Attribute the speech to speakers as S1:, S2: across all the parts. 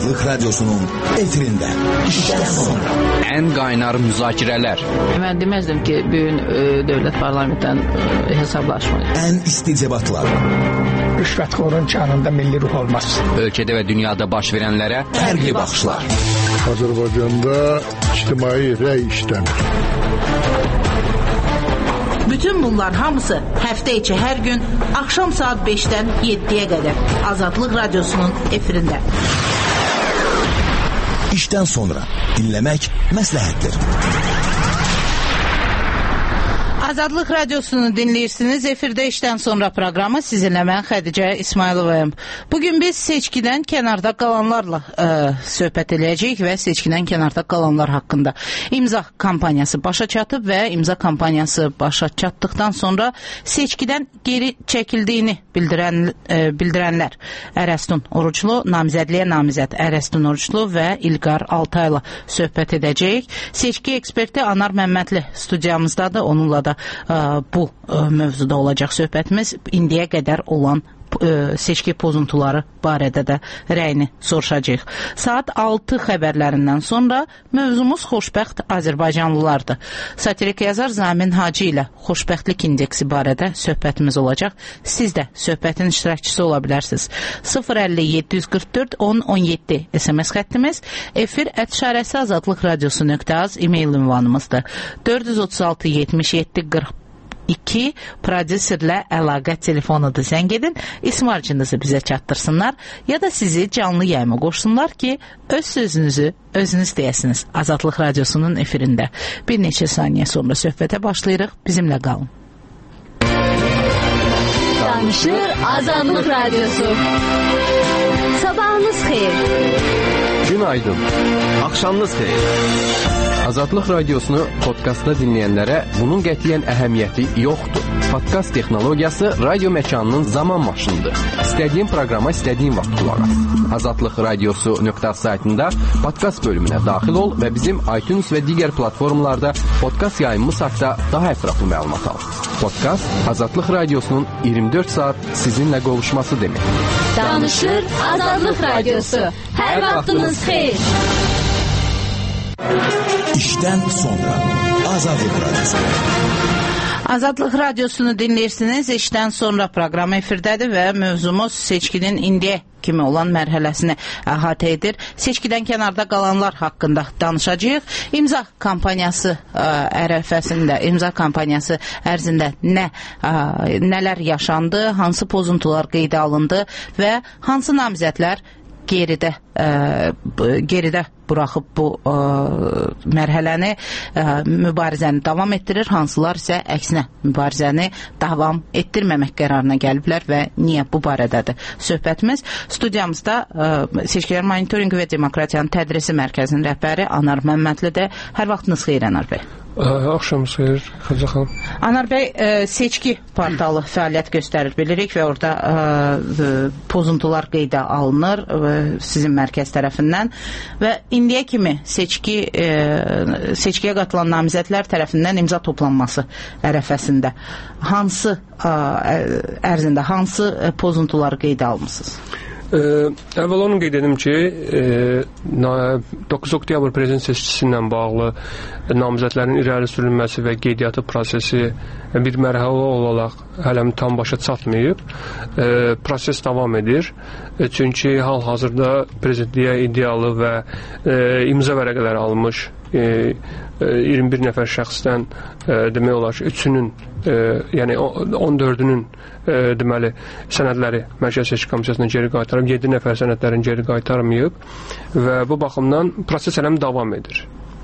S1: Azadlık Radyosu'nun efirinde. İşten sonra.
S2: En kaynar müzakirələr.
S3: Mən deməzdim ki, bugün dövlət parlamentdən hesablaşmayın.
S1: En isticebatlar.
S4: Rüşvətxorun canında milli ruh olmaz.
S2: Ölkədə və dünyada baş verənlərə
S1: fərqli baxışlar.
S5: Azərbaycanda ictimai rəy işləmir.
S6: Bütün bunlar hamısı həftə içi hər gün axşam saat 5-dən 7-yə qədər Azadlıq Radyosu'nun efirində.
S1: İşten sonra dinlemek məsləhətdir.
S3: Azadlıq Radyosu'nu dinləyirsiniz. Efirdə işdən sonra proqramı sizinlə mən Xədicə İsmayılovayım. Bugün biz seçkidən kənarda qalanlarla söhbət edəcəyik və seçkidən kənarda qalanlar haqqında. İmza kampaniyası başa çatıb və imza kampaniyası başa çatdıqdan sonra seçkidən geri çəkildiyini bildirənlər Ərəstun Oruclu, namizədliyə namizəd Ərəstun Oruclu və İlqar Altayla söhbət edəcəyik. Seçki eksperti Anar Məmmədli studiyamızdadır. Onunla da bu mövzuda olacaq söhbətimiz. İndiyə qədər olan seçki pozuntuları barədə də rəyini soruşacağıq. Saat 6 xəbərlərindən sonra mövzumuz xoşbəxt Azərbaycanlılardır. Satirik yazar Zamin Hacı ilə xoşbəxtlik indeksi barədə söhbətimiz olacaq. Siz də söhbətin iştirakçısı ola bilərsiniz. 050-744 1017 SMS xəttimiz, efir@azadlıqradiosu.az e-mail ünvanımızdır. 436-77-40 2 prodüserlə əlaqə telefonudur. Zəng edin, ismarcınızı bizə çatdırsınlar ya da sizi canlı yayıma qoşsunlar ki, öz sözünüzü özünüz deyəsiniz. Azadlıq Radyosu'nun efirində. Bir neçə saniyə sonra söhbətə başlayırıq. Bizimlə qalın.
S7: Danışır Azadlıq Radyosu. Sabahınız xeyir.
S8: Günaydın. Axşamınız xeyir. Azadlıq Radiosunu podkastda dinləyənlərə bunun qətiyyən əhəmiyyəti yoxdur. Podkast texnologiyası radio məkanının zaman maşınıdır. İstədiyin proqrama istədiyin vaxt qulaq as. Azadlıq Radiosu.az saytında podkast bölümünə daxil ol və bizim iTunes və digər platformalarda podkast yayımımız haqqında daha ətraflı məlumat al. Podkast Azadlıq Radiosunun 24 saat sizinlə qovuşması demək.
S7: Danışır Azadlıq Radyosu. Hər vaxtınız xeyir.
S1: İşten sonra Azadlık Radyosu.
S3: Azadlıq Radiosunu dinləyirsiniz. İşdən sonra proqram efirdədir və mövzumuz seçkinin indiyə kimi olan mərhələsini əhatə edir. Seçkidən kənarda qalanlar haqqında danışacağıq. İmza kampaniyası ərəfəsində, imza kampaniyası ərzində nələr yaşandı, hansı pozuntular qeydə alındı və hansı namizədlər geridə buraxıb bu mərhələni, mübarizəni davam etdirir, hansılar isə əksinə mübarizəni davam etdirməmək qərarına gəliblər və niyə bu barədədir söhbətimiz. Studiyamızda Seçkilər Monitorinqi və Demokratiyanın Tədrisi Mərkəzinin rəhbəri Anar Məmmədlidir. Hər vaxtınız xeyir, Anar bəy.
S4: Axşamınız xeyir, Xədicə xanım.
S3: Anar bəy, seçki portalı fəaliyyət göstərir, bilirik və orada pozuntular qeydə alınır sizin mərkəz tərəfindən və indiyə kimi seçkiyə qatılan namizədlər tərəfindən imza toplanması ərəfəsində hansı pozuntuları qeydə almısınız?
S4: Əvvəl onu qeyd edim ki, 9 oktyabr prezident seçkisi ilə bağlı namizədlərin irəli sürülməsi və qeydiyyatı prosesi bir mərhələ olaraq hələ tam başa çatmayıb. Proses davam edir. Çünki hal-hazırda prezidentliyə iddialı və imza vərəqələri almış 21 nəfər şəxsdən demək olar ki, 3-ünün, yəni 14-ünün deməli sənədləri Mərkəzi Seçki Komissiyasına geri qaytarıb, 7 nəfər sənədlərin geri qaytarmayıb və bu baxımdan proses hələm davam edir.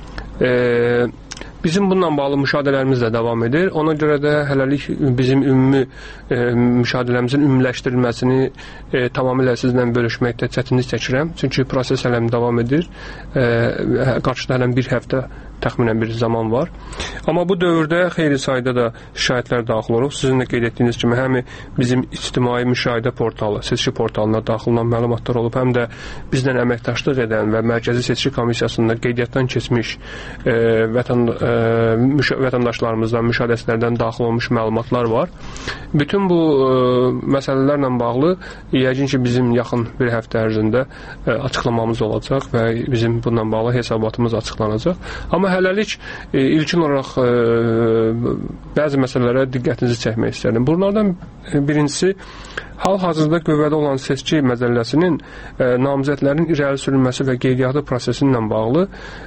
S4: Bizim bununla bağlı müşahidələrimiz də davam edir. Ona görə də hələlik bizim ümumi müşahidələrimizin ümumiləşdirilməsini tamamilə sizlə bölüşməkdə çətinlik çəkirəm. Çünki proses hələm davam edir. Qarşıda hələm bir həftə təxminən bir zaman var. Amma bu dövrdə xeyli sayda da şikayətlər daxil olub. Sizin də qeyd etdiyiniz kimi həm bizim ictimai müşahidə portalı, seçki portalına daxil olan məlumatlar olub, həm də bizdən əməkdaşlıq edən və Mərkəzi Seçki Komissiyasında qeydiyyatdan keçmiş vətəndaşlarımızdan, müşahidəçilərdən daxil olmuş məlumatlar var. Bütün bu məsələlərlə bağlı yəqin ki, bizim yaxın bir həftə ərzində açıqlamamız olacaq və bizim bununla bağlı hesabatımız açıqlanacaq. Amma hələlik ilkin olaraq bəzi məsələlərə diqqətinizi çəkmək istərdim. Bunlardan birincisi, hal-hazırda qüvvədə olan seçki məcəlləsinin namizədlərin irəli sürülməsi və qeydiyyatı prosesi ilə bağlı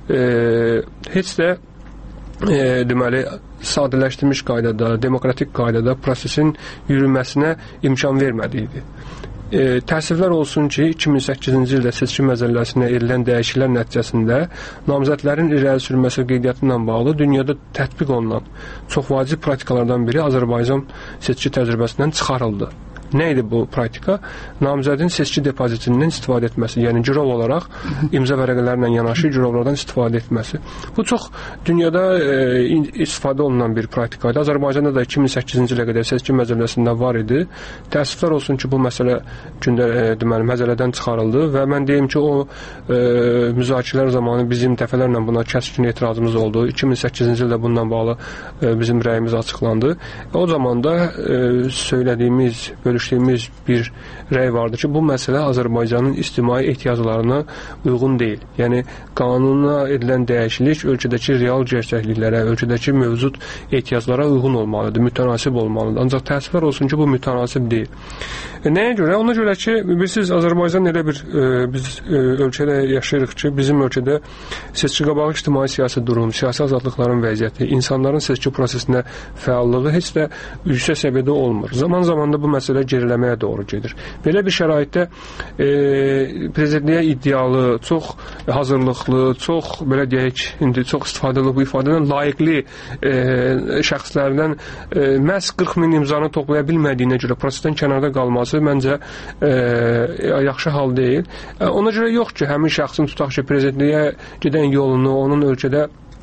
S4: heç də deməli, sadələşdirilmiş qaydada, demokratik qaydada prosesin yürüməsinə imkan vermədiyidir. Təəssüflər olsun ki, 2008-ci ildə seçki məcəlləsinə edilən dəyişikliklər nəticəsində namizədlərin irəli sürülməsi və qeydiyyatı ilə bağlı dünyada tətbiq olunan çox vacib praktikalardan biri Azərbaycan seçki təcrübəsindən çıxarıldı. Nə idi bu praktika? Namizədin seçki depozitindən istifadə etməsi, yəni girov olaraq imza vərəqələrlə yanaşı girovlardan istifadə etməsi. Bu çox dünyada istifadə olunan bir praktikaydı. Azərbaycanda da 2008-ci ilə qədər seçki məcəlləsində var idi. Təəssüflər olsun ki, bu məsələ deməli məcəllədən çıxarıldı və mən deyim ki, o müzakirələr zamanı bizim dəfələrlə buna kəskin etirazımız oldu. 2008-ci ildə bununla bağlı bizim rəyimiz açıqlandı. O zaman da söylədiyimiz, bölüşdüyümüz bir rəy vardı ki, bu məsələ Azərbaycanın ictimai ehtiyaclarına uyğun deyil. Yəni, qanuna edilən dəyişiklik ölkədəki real gerçəkliklərə, ölkədəki mövcud ehtiyaclara uyğun olmalıdır, mütənasib olmalıdır. Ancaq təəssüflər olsun ki, bu mütənasib deyil. Nəyə görə? Ona görə ki, bilirsiniz, Azərbaycan elə bir biz ölkədə yaşayırıq ki, bizim ölkədə seçki qabağı ictimai siyasi durum, siyasi azadlıqların vəziyyəti, insanların seçki prosesinə fəallığı heç də yüksək səviyyədə olmur. Zaman-zaman da bu məsələ geriləməyə doğru gedir. Belə bir şəraitdə prezidentliyə iddialı, çox hazırlıqlı, çox, belə deyək, indi çox istifadəli bu ifadədən layiqli şəxslərdən məhz 40 min imzanı toplaya bilmədiyinə görə prosesdən kənarda qalması məncə yaxşı hal deyil. Ona görə yox ki, həmin şəxsin tutaq ki, prezidentliyə gedən yolunu, onun ölkədə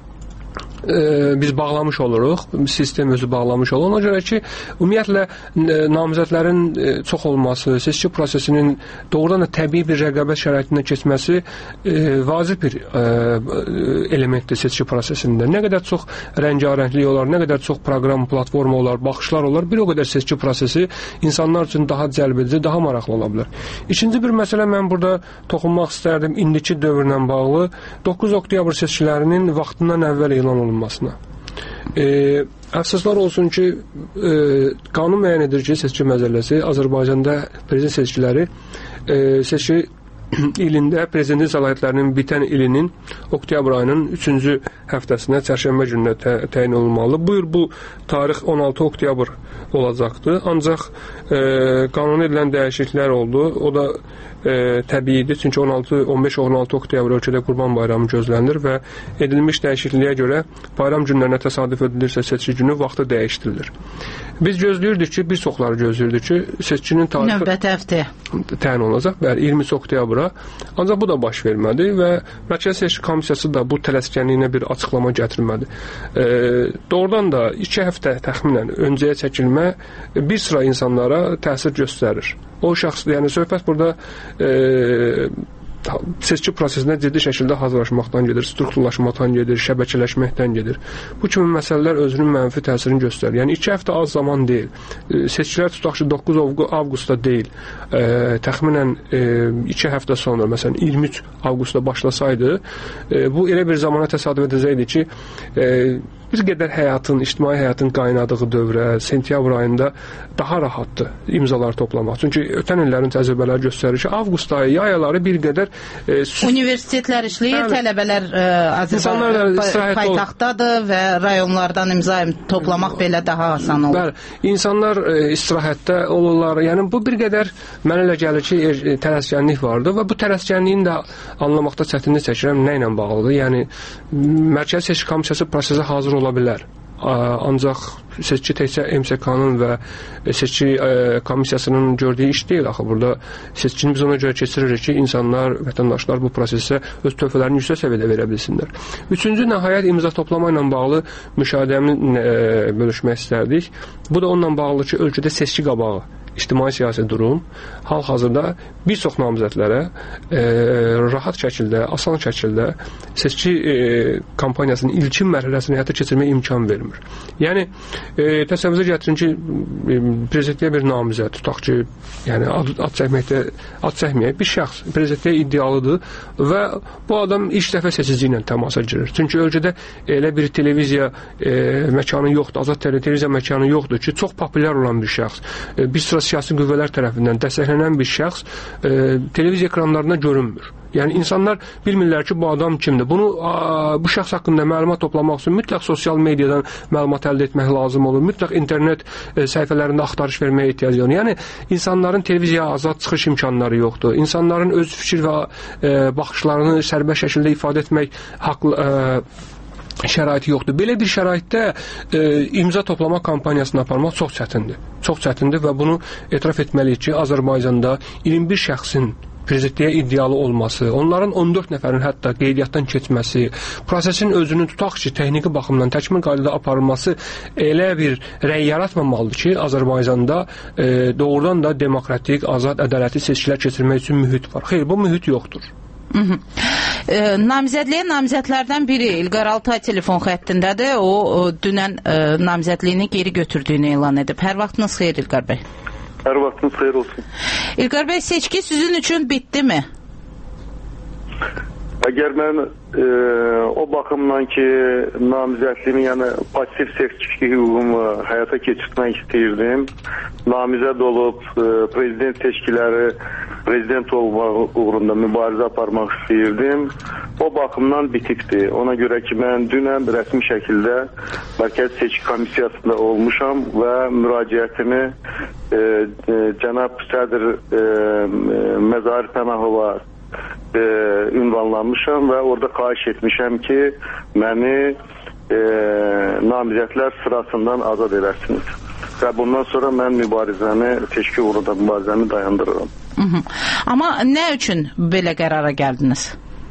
S4: biz bağlamış oluruq, sistem özü bağlamış olur. Ona görə ki, ümumiyyətlə namizədlərin çox olması, seçki prosesinin doğrudan da təbii bir rəqabət şəraitindən keçməsi vacib bir elementdir seçki prosesində. Nə qədər çox rəngarənglik olar, nə qədər çox proqram, platforma olar, baxışlar olar, bir o qədər seçki prosesi insanlar üçün daha cəlbedici, daha maraqlı ola bilər. İkinci bir məsələ mən burada toxunmaq istərdim, indiki dövrlə bağlı 9 oktyabr seçkilərinin vaxtından əvvəl elan olunmasına. Əfsuslar olsun ki, qanun müəyyən edir ki, seçki məcəlləsi Azərbaycanda prezident seçkiləri seçki ilində prezidentlik səlahiyyətlərinin bitən ilinin oktyabr ayının 3-cü həftəsinə, çərşənbə gününə təyin olunmalı. Bu il bu tarix 16 oktyabr olacaqdır. Ancaq qanuna edilən dəyişikliklər oldu. O da təbiidir, çünki 15-16 oktyabr ölkədə Qurban Bayramı gözlənilir və edilmiş dəyişikliyə görə bayram günlərinə təsadüf edilirsə seçki günü vaxtı dəyişdirilir. Biz gözləyirdik ki, bir çoxları gözləyirdik ki, seçkinin tarixi
S3: növbəti həftəyə
S4: təyin olacaq, bəli, 20 oktyabra. Ancaq bu da baş vermədi və Mərkəzi Seçki Komissiyası da bu tələskənliyinə bir açıqlama gətirmədi. Doğrudan da 2 həftə təxminən öncəyə çəkilmə bir sıra insanlara təsir göstərir. O şəxs, yəni söhbət burada seçki prosesinə ciddi şəkildə hazırlaşmaqdan gedir, strukturlaşmaqdan gedir, şəbəkələşməkdən gedir. Bu kimi məsələlər özünün mənfi təsirini göstərir. Yəni 2 həftə az zaman deyil. Seçkilər tutaq ki, 9 avqustda deyil. Təxminən 2 həftə sonra, məsələn 23 avqustda başlasaydı, bu elə bir zamana təsadüf edəcəkdi ki, bir qədər həyatın, ictimai həyatın qaynadığı dövrə, sentyabr ayında daha rahatdır imzalar toplamaq. Çünki ötən illərin təcrübələri göstərir ki, avqust ayı, yay ayları bir qədər
S3: universitetlər işləyir, tələbələr paytaxtdadır və rayonlardan imza toplamaq belə daha asan olur.
S4: Bəli, insanlar istirahətdə olurlar. Yəni bu bir qədər mənə elə gəlir ki, tələskənlik vardır və bu tələskənliyin də anlamaqda çətinlik çəkirəm nə ilə bağlıdır. Yəni Mərkəzi Seçki Komissiyası prosesə hazır ola bilər. ancaq seçki təkcə MSK-nın və seçki komissiyasının gördüyü iş deyil. Axı burada seçkini biz ona görə keçiririk ki, insanlar, vətəndaşlar bu prosesə öz töhfələrini yüksək səviyyədə verə bilsinlər. Üçüncü, nəhayət imza toplama ilə bağlı müşahidəmi bölüşmək istərdik. Bu da onunla bağlı ki, ölkədə seçki qabağı ictimai siyasi durum hal-hazırda bir çox namizədlərə rahat şəkildə, asan şəkildə seçki kampaniyasının ilkin mərhələsini həyata keçirməyə imkan vermir. Yəni, təsəvvürə gətirin ki, prezidentliyə bir namizəd, tutaq ki, yəni ad çəkməyək, bir şəxs prezidentliyə iddialıdır və bu adam ilk dəfə seçici ilə təmasa girir. Çünki ölkədə elə bir televiziya məkanı yoxdur, azad televiziya məkanı yoxdur ki, çox populyar olan bir şəxs, bir sıra siyasi qüvvələr tərəfindən dəstəklənən bir şəxs televiziya ekranlarında görünmür. Yəni, insanlar bilmirlər ki, bu adam kimdir. Bu şəxs haqqında məlumat toplamaq üçün mütləq sosial mediadan məlumat əldə etmək lazım olur. Mütləq internet səhifələrində axtarış verməyə ehtiyac yoxdur. Yəni, insanların televiziyaya azad çıxış imkanları yoxdur. İnsanların öz fikir və baxışlarını sərbəst şəkildə ifadə etmək şəraiti yoxdur. Belə bir şəraitdə imza toplama kampaniyasını aparmaq çox çətindir. Çox çətindir və bunu etiraf etməliyik ki, Azərbaycanda 21 şəxsin prezidentliyə iddialı olması, onların 14 nəfərin hətta qeydiyyatdan keçməsi, prosesin özünü tutaq ki, texniki baxımdan təkmil qaydada aparılması elə bir rəy yaratmamalıdır ki, Azərbaycanda doğrudan da demokratik, azad, ədalətli seçkilər keçirmək üçün mühit var. Xeyr, bu mühit yoxdur.
S3: Namizədliyə namizədlərdən biri İlqar Altay telefon xəttindədir. O dünən namizədliyini geri götürdüyünü elan edib. Hər vaxtınız xeyir İlqar bəy.
S9: Hər vaxtınız xeyir olsun.
S3: İlqar bəy, seçki sizin üçün bitdimi?
S9: Əgər mən o baxımdan ki, namizədliyimi, yəni pasiv seçki hüququmu həyata keçirmək istəyirdim. Namizəd olub prezident seçkiləri, prezident olmaq uğrunda mübarizə aparmaq istəyirdim. O baxımdan bitibdir. Ona görə ki, mən dünən rəsmi şəkildə Mərkəzi Seçki Komissiyasında olmuşam və müraciətimi cənab Sədr Məzahir Pənahova ünvanlanmışam və orada xahiş etmişəm ki, məni namizədlər sırasından azad edərsiniz. Və bundan sonra mən seçki uğrunda mübarizəmi dayandırıram.
S3: Amma nə üçün belə qərara gəldiniz?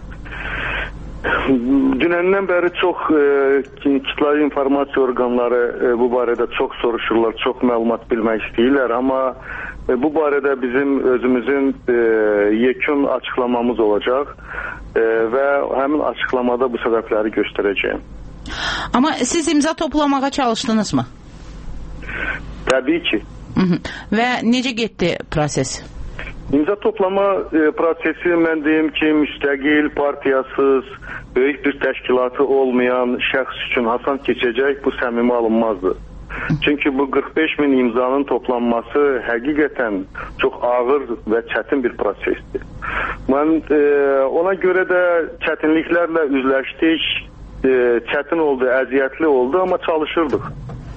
S9: Dünəndən bəri çox kütləvi informasiya orqanları bu barədə çox soruşurlar, çox məlumat bilmək istəyirlər, amma bu barədə bizim özümüzün yekun açıqlamamız olacaq və həmin açıqlamada bu səbəbləri göstərəcəyim.
S3: Amma siz imza toplamağa çalışdınızmı?
S9: Təbii ki.
S3: Və necə getdi proses?
S9: İmza toplama prosesi, mən deyim ki, müstəqil, partiyasız, böyük bir təşkilatı olmayan şəxs üçün asan keçəcək, bu səmimi alınmazdır. Çünki bu 45 min imzanın toplanması həqiqətən çox ağır və çətin bir prosesdir. Mən ona görə də çətinliklərlə üzləşdik, çətin oldu, əziyyətli oldu, amma çalışırdıq.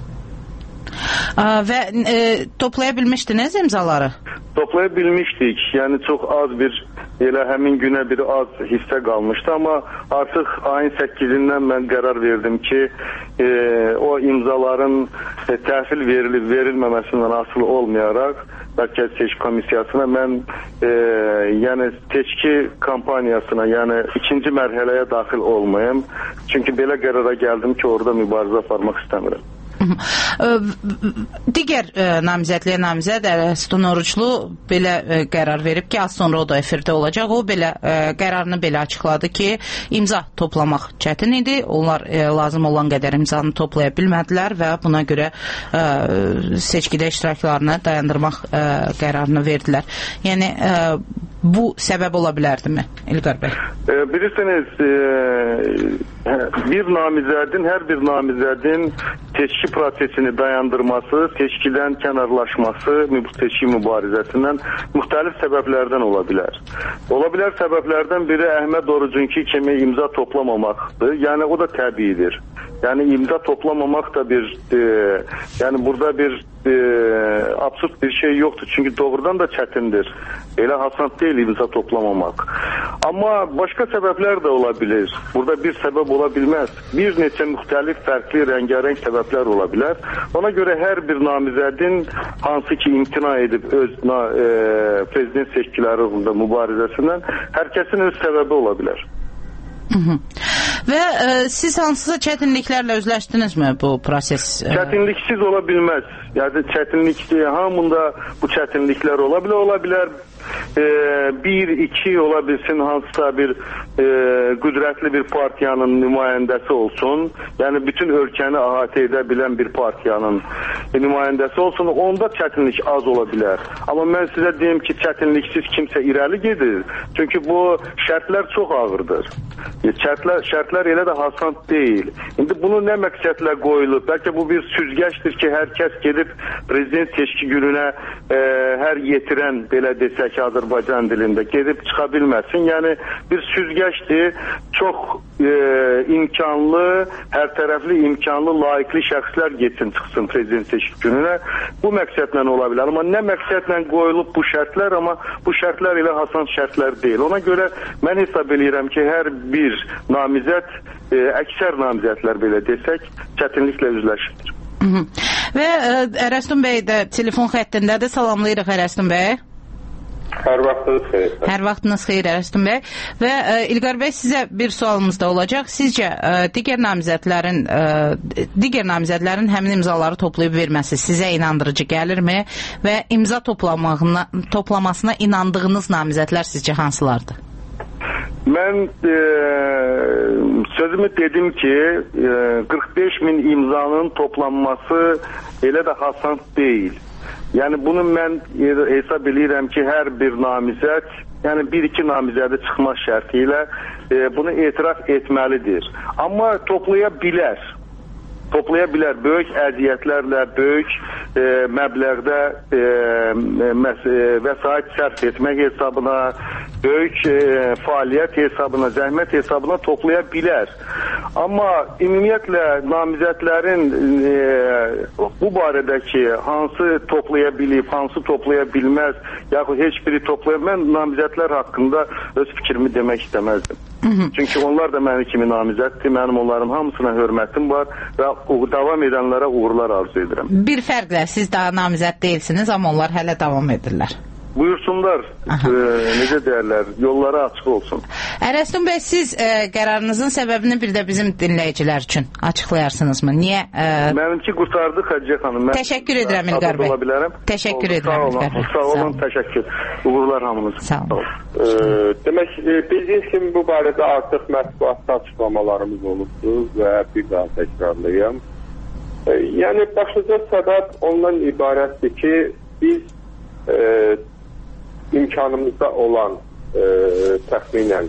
S3: Və toplaya bilmişdiniz imzaları?
S9: Toplaya bilmişdik. Yəni çox az bir, elə həmin günə bir az hissə qalmışdı, amma artıq ayın 8-dən mən qərar verdim ki, o imzaların təhvil verilib verilməməsindən asılı olmayaraq Mərkəzi Seçki Komissiyasına mən yəni seçki kampaniyasına, yəni ikinci mərhələyə daxil olmayım. Çünki belə qərara gəldim ki, orada mübarizə aparmaq istəmirəm.
S3: Digər namizədliyə namizəd Ərəstun Oruclu belə qərar verib ki, az sonra o da efirdə olacaq. O belə qərarını belə açıqladı ki, imza toplamaq çətin idi. Onlar lazım olan qədər imzanı toplaya bilmədilər və buna görə seçkidə iştiraklarını dayandırmaq qərarını verdilər. Yəni bu səbəb ola bilərdimi İlqar bəy?
S9: Bilirsiniz, hər bir namizədin seçki prosesini dayandırması, seçkidən kənarlaşması, seçki mübarizəsindən müxtəlif səbəblərdən ola bilər. Ola bilər səbəblərdən biri Əhməd Orucunki kimi imza toplamamaqdır. Yəni o da təbiidir. Yani imza toplamamak da bir yani burada bir absürt bir şey yoktur. Çünkü doğrudan da çetindir. Öyle hasant değil imza toplamamak. Ama başka sebepler de olabilir. Burada bir sebep olabilmez. Bir neçe muhtelif, farklı, rengarenk sebepler olabilir. Ona göre her bir namizədin hansı ki imtina edip öz prezident seçkiləri uğrunda mübarizəsindən herkesin öz sebebi olabilir.
S3: Və siz hansısa çətinliklərlə üzləşdinizmi bu proses?
S9: Çətinliksiz ola bilməz. Yəni çətinlikli, hamında bu çətinliklər ola bilər. Bir, iki ola bilsin hansısa bir qüdrətli bir partiyanın nümayəndəsi olsun. Yəni bütün ölkəni əhatə edə bilən bir partiyanın nümayəndəsi olsun. Onda çətinlik az ola bilər. Amma mən sizə deyim ki, çətinliksiz kimsə irəli gedir. Çünki bu şərtlər çox ağırdır. Şərtlər elə də hasant deyil. İndi bunu nə məqsədlə qoyulub? Bəlkə bu bir süzgəçdir ki, hər kəs gedib prezident seçki gününə hər yetirən, belə desək Azərbaycan dilində gedib çıxa bilməsin. Yəni bir süzgəçdir. Çox imkanlı, hər tərəfli imkanlı, layiqli şəxslər getsin, çıxsın prezident seçki gününə. Bu məqsədlə ola bilər. Amma nə məqsədlə qoyulub bu şərtlər, amma bu şərtlər elə hasan şərtlər deyil. Ona görə mən hesab edirəm ki, hər bir namizəd, əksər namizədlər belə desək, çətinliklə üzləşir.
S3: Və Ərəstun bəy də telefon xəttindədir. Salamlayırıq Ərəstun bəy.
S10: Hər vaxtınız xeyir.
S3: Hər vaxtınız xeyir Ərəstun bəy. Və İlqar bəy, sizə bir sualımız da olacaq. Sizcə digər namizədlərin həmin imzaları toplayıb verməsi sizə inandırıcı gəlirmi? Və imza toplamasına inandığınız namizədlər sizcə hansılardır?
S9: Mən sözümü dedim ki, 45 min imzanın toplanması elə də hasant deyil. Yəni bunu mən hesab edirəm ki, hər bir namizəd, yəni bir-iki namizədi çıxmaq şərti ilə bunu etiraf etməlidir. Amma toplaya bilər. Böyük əziyyətlərlə, böyük məbləğdə vəsait sərf etmək hesabına, böyük fəaliyyət hesabına, zəhmət hesabına toplaya bilər. Amma ümumiyyətlə namizədlərin bu barədəki hansı toplaya bilib, hansı toplaya bilməz, yaxud heç biri toplaya, mən namizədlər haqqında öz fikrimi demək istəməzdim. Çünki onlar da mənim kimi namizəddir, mənim onların hamısına hörmətim var və davam edənlərə uğurlar arzu edirəm.
S3: Bir fərqlə, siz daha namizəd deyilsiniz, amma onlar hələ davam edirlər.
S9: Buyursunlar, necə deyərlər, yolları açıq olsun.
S3: Ərəstun bəy, siz qərarınızın səbəbini bir də bizim dinləyicilər üçün açıqlayarsınızmı? Niyə?
S9: Mənimki qurtardıq Həcə xanım.
S3: Təşəkkür edirəm İlqar bəy. Təşəkkür edirəm İlqar bəy.
S9: Sağ olun, təşəkkür. Uğurlar hamınız.
S3: Sağ olun.
S10: Demək, bildiyiniz kimi bu barədə artıq mətbuatda açıqlamalarımız olubdur və bir daha təkrarlayım. Yəni, başlıca səbəb ondan ibarətdir ki, biz imkanımızda olan təxminən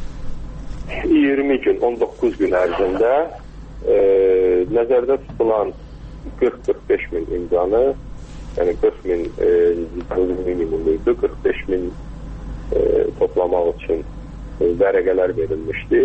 S10: 20 gün, 19 gün ərzində nəzərdə tutulan 40-45 min imzanı, yəni 40 min minimumuydu, 45 min toplamaq üçün vərəqələr verilmişdi.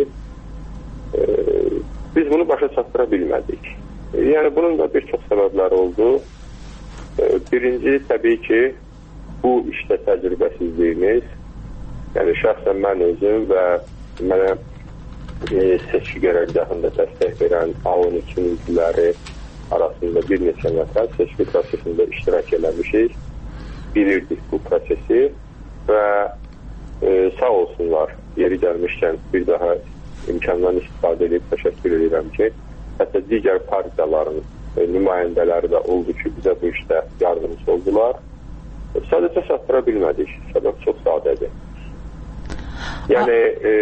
S10: Biz bunu başa çatdıra bilmədik. Yəni bunun da bir çox səbəbləri oldu. Birinci, təbii ki, bu işdə təcrübəsizliyimiz, yəni şəxsən mən özüm və mənə seçki qərargahında dəstək verən A12 üzvləri arasında bir neçə nəfər seçki prosesində iştirak eləmişik, bilirdik bu prosesi və sağ olsunlar, yeri gəlmişkən bir daha imkandan istifadə edib təşəkkür edirəm ki, hətta digər partiyaların nümayəndələri də oldu ki, bizə bu işdə yardımcı oldular. Sadəcə çatdıra bilmədik. Səbəb çox sadədir. Yəni,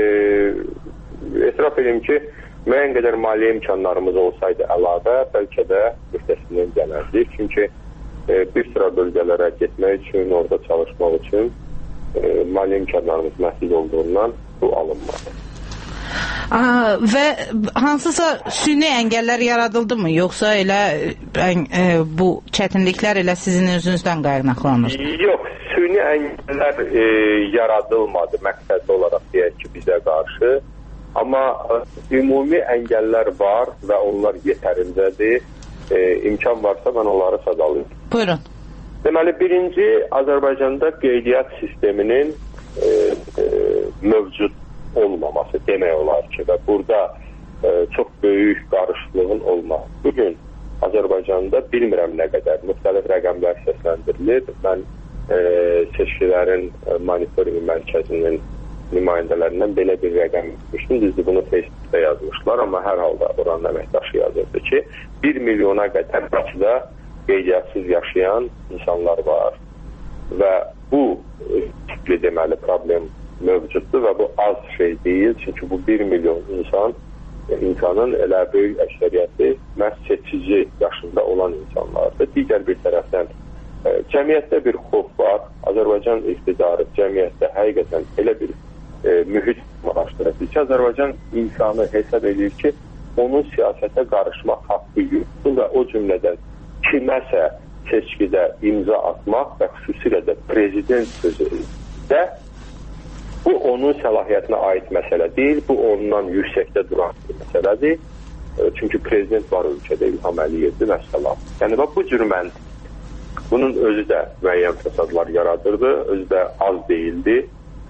S10: etiraf edeyim ki, müəyyən qədər maliyyə imkanlarımız olsaydı əlavə, bəlkə də mühtəsindən gələrdik. Çünki bir sıra bölgələrə getmək üçün, orada çalışmaq üçün maliyyə imkanlarımız məhdud olduğundan bu alınmadı.
S3: Və hansısa süni əngəllər yaradıldı mı? Yoxsa elə bu çətinliklər elə sizin özünüzdən qaynaqlanır?
S10: Yox, süni əngəllər yaradılmadı məqsədli olaraq deyək ki, bizə qarşı. Amma ümumi əngəllər var və onlar yetərincədir. İmkan varsa mən onları sadalayım.
S3: Buyurun.
S10: Deməli, birinci, Azərbaycanda qeydiyyat sisteminin mövcud olmaması demək olar ki, və burada çox böyük qarışıqlığın olması. Bugün Azərbaycanda bilmirəm nə qədər müxtəlif rəqəmlər səsləndirilir. Mən seçkilərin monitorinq mərkəzinin nümayəndələrindən belə bir rəqəm etmişdim. Düzdür, bunu Facebookda yazmışlar, amma hər halda oranın əməkdaşı yazırdı ki, 1 milyona qədər Bakıda qeydiyyətsiz yaşayan insanlar var və bu tipli deməli problem mövcuddur və bu az şey deyil, çünki bu 1 milyon insanın elə böyük əksəriyyəti məhz seçici yaşında olan insanlardır. Digər bir tərəfdən cəmiyyətdə bir xof var. Azərbaycan iqtidarı cəmiyyətdə həqiqətən elə bir mühit araşdırır ki, Azərbaycan insanı hesab edir ki, onun siyasətə qarışmaq haqqı yoxdur və o cümlədən kiməsə seçkidə imza atmaq və xüsusilə də prezident sözündə bu onun səlahiyyətinə aid məsələ deyil, bu ondan yüksəkdə duran bir məsələdir. Çünki prezident var ölkədə, İlham Əliyevdir məsələ. Yəni bu cür məntiq. Bunun özü də müəyyən fəsadlar yaradırdı, özü də az deyildi.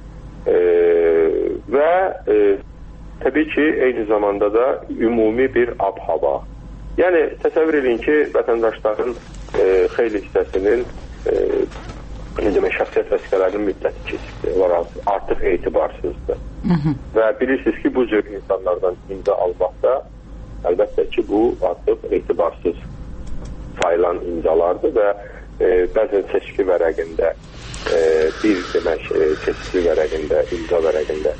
S10: Və təbii ki, eyni zamanda da ümumi bir ab-hava. Yəni, təsəvvür edin ki, vətəndaşların xeyli hissəsinin şəxsiyyət vəsiqələrinin müddəti keçibdir, artıq etibarsızdır. Və bilirsiniz ki, bu cür insanlardan imza almaqda əlbəttə ki, bu artıq etibarsız sayılan imzalardır və bəzən seçki vərəqində seçki vərəqində, imza vərəqində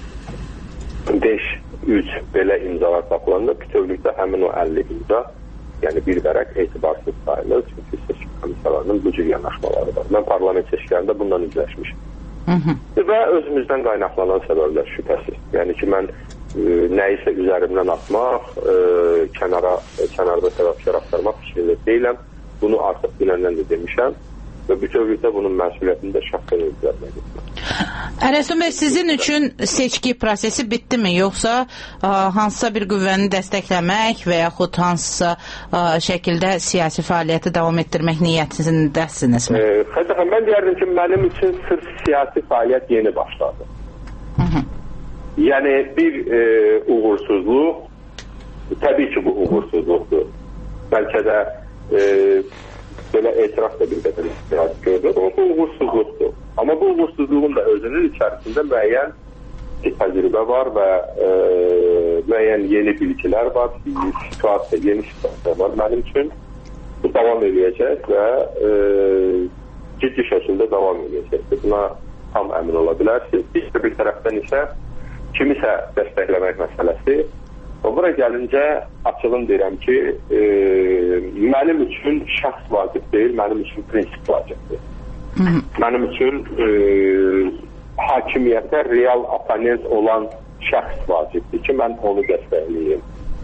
S10: 5-3 belə imzalar tapılanda bütövlükdə həmin o 50 imza, yəni bir vərəq etibarsız sayılır, çünki seçki komissiyalarının bu cür yanaşmaları var. Mən parlament seçkilərində bundan üzləşmişim. Və özümüzdən qaynaqlanan səbəblər şübhəsiz. Yəni ki, mən nəyisə üzərimdən atmaq, kənarda səbəbkar axtarmaq fikrində deyiləm. Bunu artıq dünəndən də demişəm və bütövlükdə bunun məsuliyyətini də şəxsən özlərmək etmək.
S3: Ərəstum bəy, sizin üçün seçki prosesi bitdimi, yoxsa hansısa bir qüvvəni dəstəkləmək və yaxud hansısa şəkildə siyasi fəaliyyəti davam etdirmək niyyətindəsinizmi?
S10: Xəzəxən, mən deyərdim ki, mənim üçün sırf siyasi fəaliyyət yeni başladı. Yəni, bir uğursuzluq, təbii ki, bu uğursuzluqdur. Bəlkə də belə etiraf da bir qədər istihad gördür. O bu uğursuzluqdur. Amma bu uğursuzluğun da özünün içərisində müəyyən təcrübə var və müəyyən yeni bilgilər var, yeni situasiya var. Mənim üçün bu davam edəcək və ciddi şəkildə davam edəcəkdir. Buna tam əmin ola bilərsiniz. Bir tərəfdən isə kimisə dəstəkləmək məsələsi. Bura gəlincə açılım deyirəm ki, mənim üçün şəxs vacib deyil, mənim üçün prinsip vacibdir. Mənim üçün hakimiyyətə real oponent olan şəxs vacibdir ki, mən onu dəstəkləyim.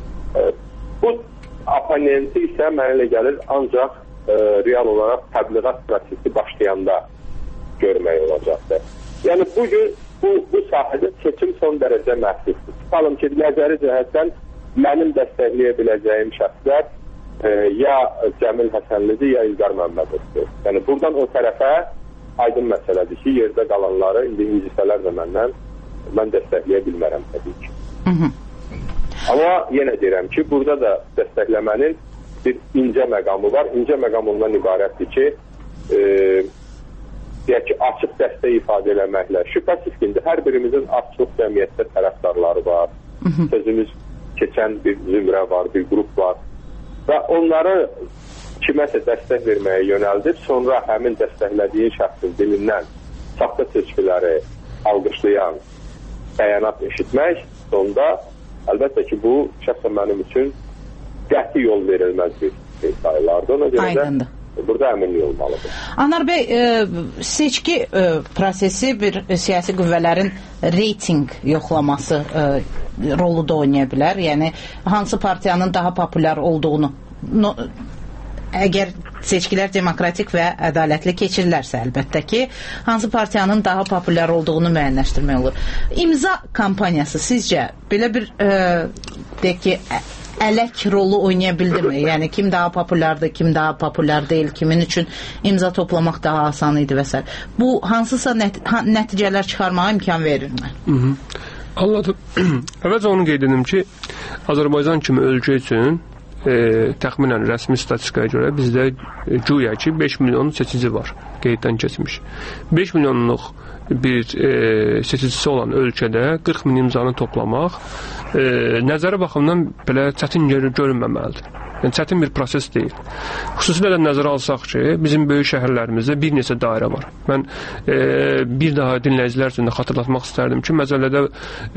S10: Bu oponenti isə mənə elə gəlir ancaq real olaraq təbliğat prosesi başlayanda görmək olacaqdır. Yəni bugün bu sahədə seçim son dərəcə məhsusdur. Tutalım ki, nəzəri cəhətdən mənim dəstəkləyə biləcəyim şəxslər ya Cəmil Həsənlidir, ya İlqar Məmmədovdur. Yəni buradan o tərəfə aydın məsələdir ki, yerdə qalanları indi incəsələr də mən dəstəkləyə bilmərəm təbii ki. Amma yenə deyirəm ki, burada da dəstəkləmənin bir incə məqamı var. İncə məqam ondan ibarətdir ki, deyək ki, açıq dəstək ifadə eləməklə. Şübhəsiz ki, hər birimizin açıq cəmiyyətdə tərəfdarları var. Sözümüz keçən bir zümrə var, bir qrup var. Və onları kiməsə dəstək verməyə yönəldib, sonra həmin dəstəklədiyin şəxsin dilindən saxta seçkiləri alqışlayan bəyanat eşitmək, sonda əlbəttə ki, bu şəxsən mənim üçün qəti yol verilməz bir sayılardır. Ona görə də burada əminlik olmalıdır.
S3: Anar bəy, seçki prosesi bir siyasi qüvvələrin reyting yoxlaması rolu da oynaya bilər. Yəni, hansı partiyanın daha populyar olduğunu əgər seçkilər demokratik və ədalətli keçirilərsə, əlbəttə ki, hansı partiyanın daha populyar olduğunu müəyyənləşdirmək olur. İmza kampaniyası sizcə belə bir deyək ki, ələk rolu oynaya bildimi? Yəni kim daha populyardır, kim daha populyar deyil, kimin üçün imza toplamaq daha asan idi və s. Bu hansısa nəticələr çıxarmağa imkan verirmi?
S4: Anladım. Əvvəlcə onu qeyd edim ki, Azərbaycan kimi ölkə üçün təxminən rəsmi statistikaya görə bizdə güya ki 5 milyon seçici var, qeyddən keçmiş. 5 milyonluq bir seçicisi olan ölkədə 40 min imzanı toplamaq nəzərə baxımdan belə çətin görünməməlidir. Yəni, çətin bir proses deyil. Xüsusilə də nəzərə alsaq ki, bizim böyük şəhərlərimizdə bir neçə dairə var. Mən bir daha dinləyicilər üçün də xatırlatmaq istərdim ki, məzəllədə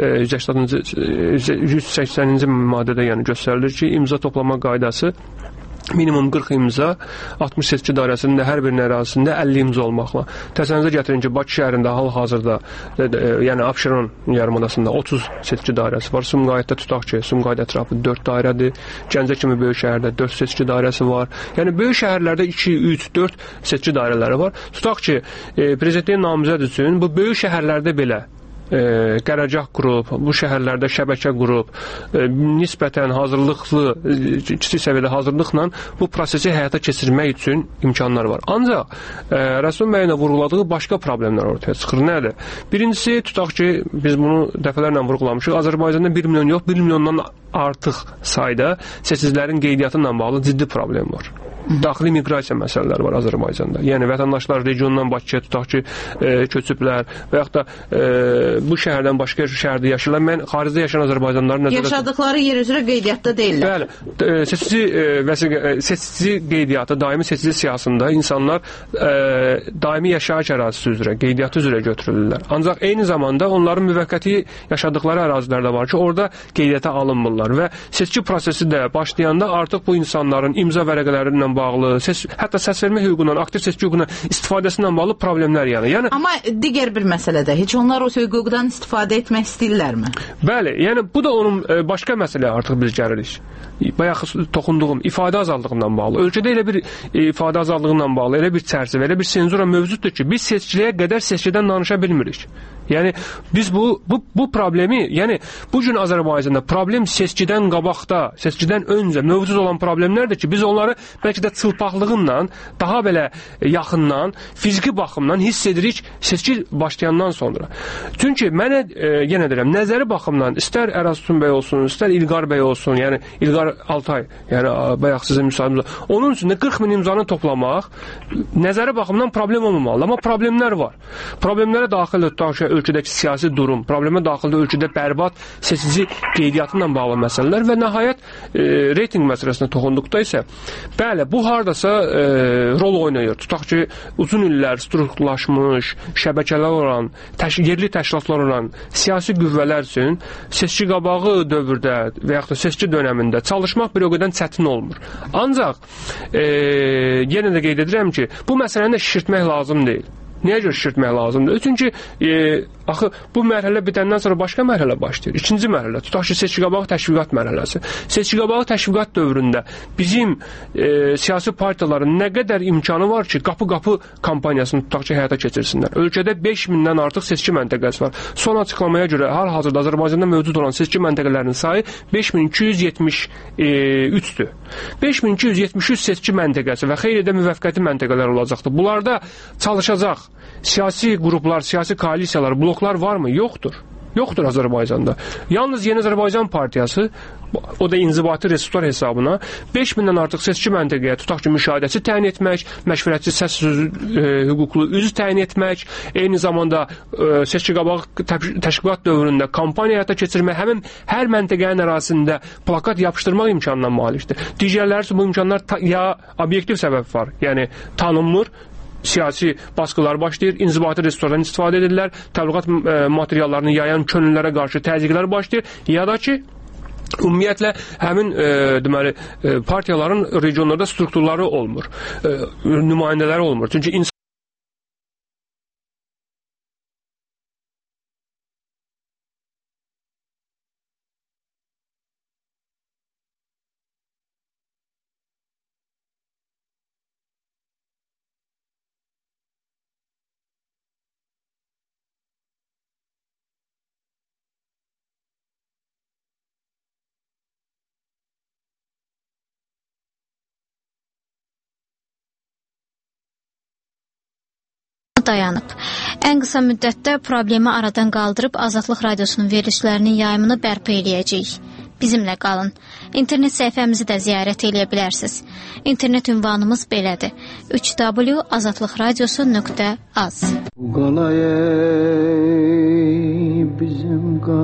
S4: 180-ci maddədə yəni göstərilir ki, imza toplama qaydası minimum 40 imza, 60 seçki dairəsində hər birinin ərazisində 50 imza olmaqla. Təsəvvürünüzə gətirin ki, Bakı şəhərində hal-hazırda, yəni Abşeron yarımadasında 30 seçki dairəsi var. Sumqayıtda tutaq ki, Sumqayıt ətrafı 4 dairədir. Gəncə kimi böyük şəhərdə 4 seçki dairəsi var. Yəni böyük şəhərlərdə 2, 3, 4 seçki dairələri var. Tutaq ki, prezidentliyə namizəd üçün bu böyük şəhərlərdə belə qərargah qurub, bu şəhərlərdə şəbəkə qurub, nisbətən hazırlıqlı, kiçik səviyyədə hazırlıqla bu prosesi həyata keçirmək üçün imkanlar var. Ancaq Rəsul bəyin vurğuladığı başqa problemlər ortaya çıxır. Nədir? Birincisi, tutaq ki, biz bunu dəfələrlə vurğulamışıq. Azərbaycanda 1 milyon yox, 1 milyondan artıq sayda seçicilərin qeydiyyatı ilə bağlı ciddi problem var. Daxili miqrasiya məsələləri var Azərbaycanda. Yəni vətəndaşlar regiondan Bakıya tutaq ki, köçüblər və yaxud da bu şəhərdən başqa şəhərdə yaşayırlar. Mən xaricdə yaşayan Azərbaycanlıların
S3: yaşadıkları yer üzrə qeydiyyatda deyillər.
S4: Bəli, seçici qeydiyyatı, daimi seçici siyahısında insanlar daimi yaşayış ərazisi üzrə, qeydiyyatı üzrə götürülürlər. Ancaq eyni zamanda onların müvəqqəti yaşadıkları ərazilərdə var ki, orada qeydiyyata alınmırlar və seçki prosesi də başlayanda artıq bu insanların imza vərəqələri ilə bağlı, hətta səs vermə hüququndan, aktiv seçki hüququndan istifadəsindən bağlı problemlər yəni.
S3: Amma digər bir məsələdə heç onlar o hüquqdan istifadə etmək istəyirlərmi?
S4: Bəli, yəni bu da onun başqa məsələyə artıq biz gəlirik. Bayaq toxunduğum ifadə azadlığından bağlı. Ölkədə elə bir ifadə azadlığından bağlı, elə bir çərçivə, elə bir senzura mövcuddur ki, biz seçkiliyə qədər seçkidən danışa bilmirik. Yəni biz bu problemi, yəni bu gün Azərbaycanda problem seçkidən qabaqda, seçkidən öncə mövcud olan problemlərdir ki, biz onları bəlkə də çılpaqlığından, daha belə yaxından, fiziki baxımdan hiss edirik seçki başlayandan sonra. Çünki mənə yenə deyirəm, nəzəri baxımdan istər Əraz bəy olsun, istər İlqar bəy olsun, yəni İlqar Altay, yəni bayaq sizin müsahibinizdə, onun üçün də 40 min imzanı toplamaq nəzəri baxımdan problem olmamalı, amma problemlər var. Problemlərə daxil tutaq ki, ölkədəki siyasi durum, problemə daxildə ölkədə bərbad seçici qeydiyyatı ilə bağlı məsələlər və nəhayət reyting məsələsinə toxunduqda isə, bəli, bu hardasa rol oynayır. Tutaq ki, uzun illər strukturlaşmış, şəbəkələr olan, yerli təşkilatlar olan siyasi qüvvələr üçün seçki qabağı dövrdə və yaxud da seçki dönəmində çalışmaq bir o qədər çətin olmur. Ancaq yenə də qeyd edirəm ki, bu məsələni də şişirtmək lazım deyil. Niyə görə şişirtmək lazımdır? Çünki axı bu mərhələ bitəndən sonra başqa mərhələ başlayır. İkinci mərhələ, tutaq ki, seçki qabağı təşviqat mərhələsi. Seçki qabağı təşviqat dövründə bizim siyasi partiyaların nə qədər imkanı var ki, qapı-qapı kampaniyasını tutaq ki, həyata keçirsinlər. Ölkədə 5 mindən artıq seçki məntəqəsi var. Son açıqlamaya görə hal-hazırda Azərbaycanda mövcud olan seçki məntəqələrinin sayı 5273-dür. 5273 seçki məntəqəsi və xeyli də müvəqqəti məntəqələr olacaqdır. Bunlarda çalışacaq siyasi qruplar, siyasi koalisiyalar, bloklar varmı? Yoxdur. Yoxdur Azərbaycanda. Yalnız Yeni Azərbaycan Partiyası, o da inzibati resurslar hesabına 5 mindən artıq seçki məntəqəyə tutaq ki, müşahidəçi təyin etmək, məşvərətçi səs hüquqlu üzv təyin etmək, eyni zamanda seçki qabağı təşkilat dövründə kampaniya həyata keçirmək, həmin hər məntəqənin ərazisində plakat yapışdırmaq imkanına malikdir. Digərləri üçün bu imkanlar ya obyektiv səbəb var, yəni tanınmır, siyasi baskılar başlayır, inzibati resurslardan istifadə edirlər, təbliğat materiallarını yayan könüllərə qarşı təzyiqlər başlayır, ya da ki, ümumiyyətlə həmin deməli partiyaların regionlarda strukturları olmur, nümayəndələri olmur. Çünki
S11: dayanıb. Ən qısa müddətdə problemi aradan qaldırıb Azadlıq Radiosunun verilişlərinin yayımını bərpa eləyəcəyik. Bizimlə qalın. İnternet səhifəmizi də ziyarət edə bilərsiniz. İnternet ünvanımız belədir: www.azadlıqradiosu.az.
S12: Qalay bizim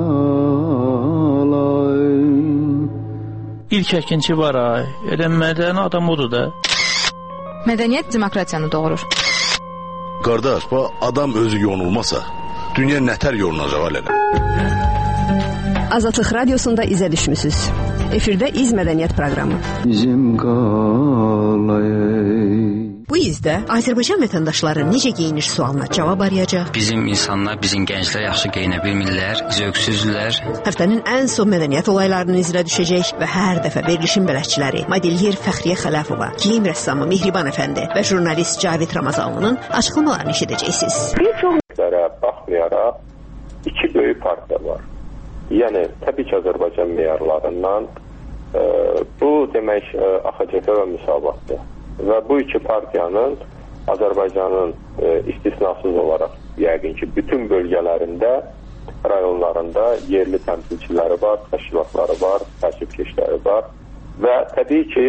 S12: qalay. İlk əkinçi var ay. Elə mədəni adam odur da.
S13: Mədəniyyət demokratiyanı doğurur.
S14: Qardaş, bu adam özü yonulmasa, dünya nətər yonulacaq elələ.
S13: Azadlıq Radiosunda izə düşmüsünüz. Efirdə İz Mədəniyyət proqramı.
S12: Bizim qalay.
S13: Bu izdə Azərbaycan vətəndaşları necə geyinir sualına cavab arayacaq.
S15: Bizim insanlar, bizim gənclər yaxşı geyinə bilmirlər, zövqsüzlər.
S13: Həftənin ən son mədəniyyət olaylarının izlə düşəcək və hər dəfə verilişin bələdçiləri Modelyer Fəxriyə Xələfova, geyim rəssamı Mehriban Əfəndi və jurnalist Cavid Ramazanlının açıqlamalarını eşidəcəksiniz.
S10: Bir çoxlara baxmayaraq iki böyük partiya var. Yəni, təbii ki, Azərbaycan meyarlarından bu demək AXCF və Müsavatdır. Və bu iki partiyanın Azərbaycanın istisnasız olaraq yəqin ki, bütün bölgələrində, rayonlarında yerli təmsilçiləri var, təşkilatları var, təşkilkeşləri var və təbii ki,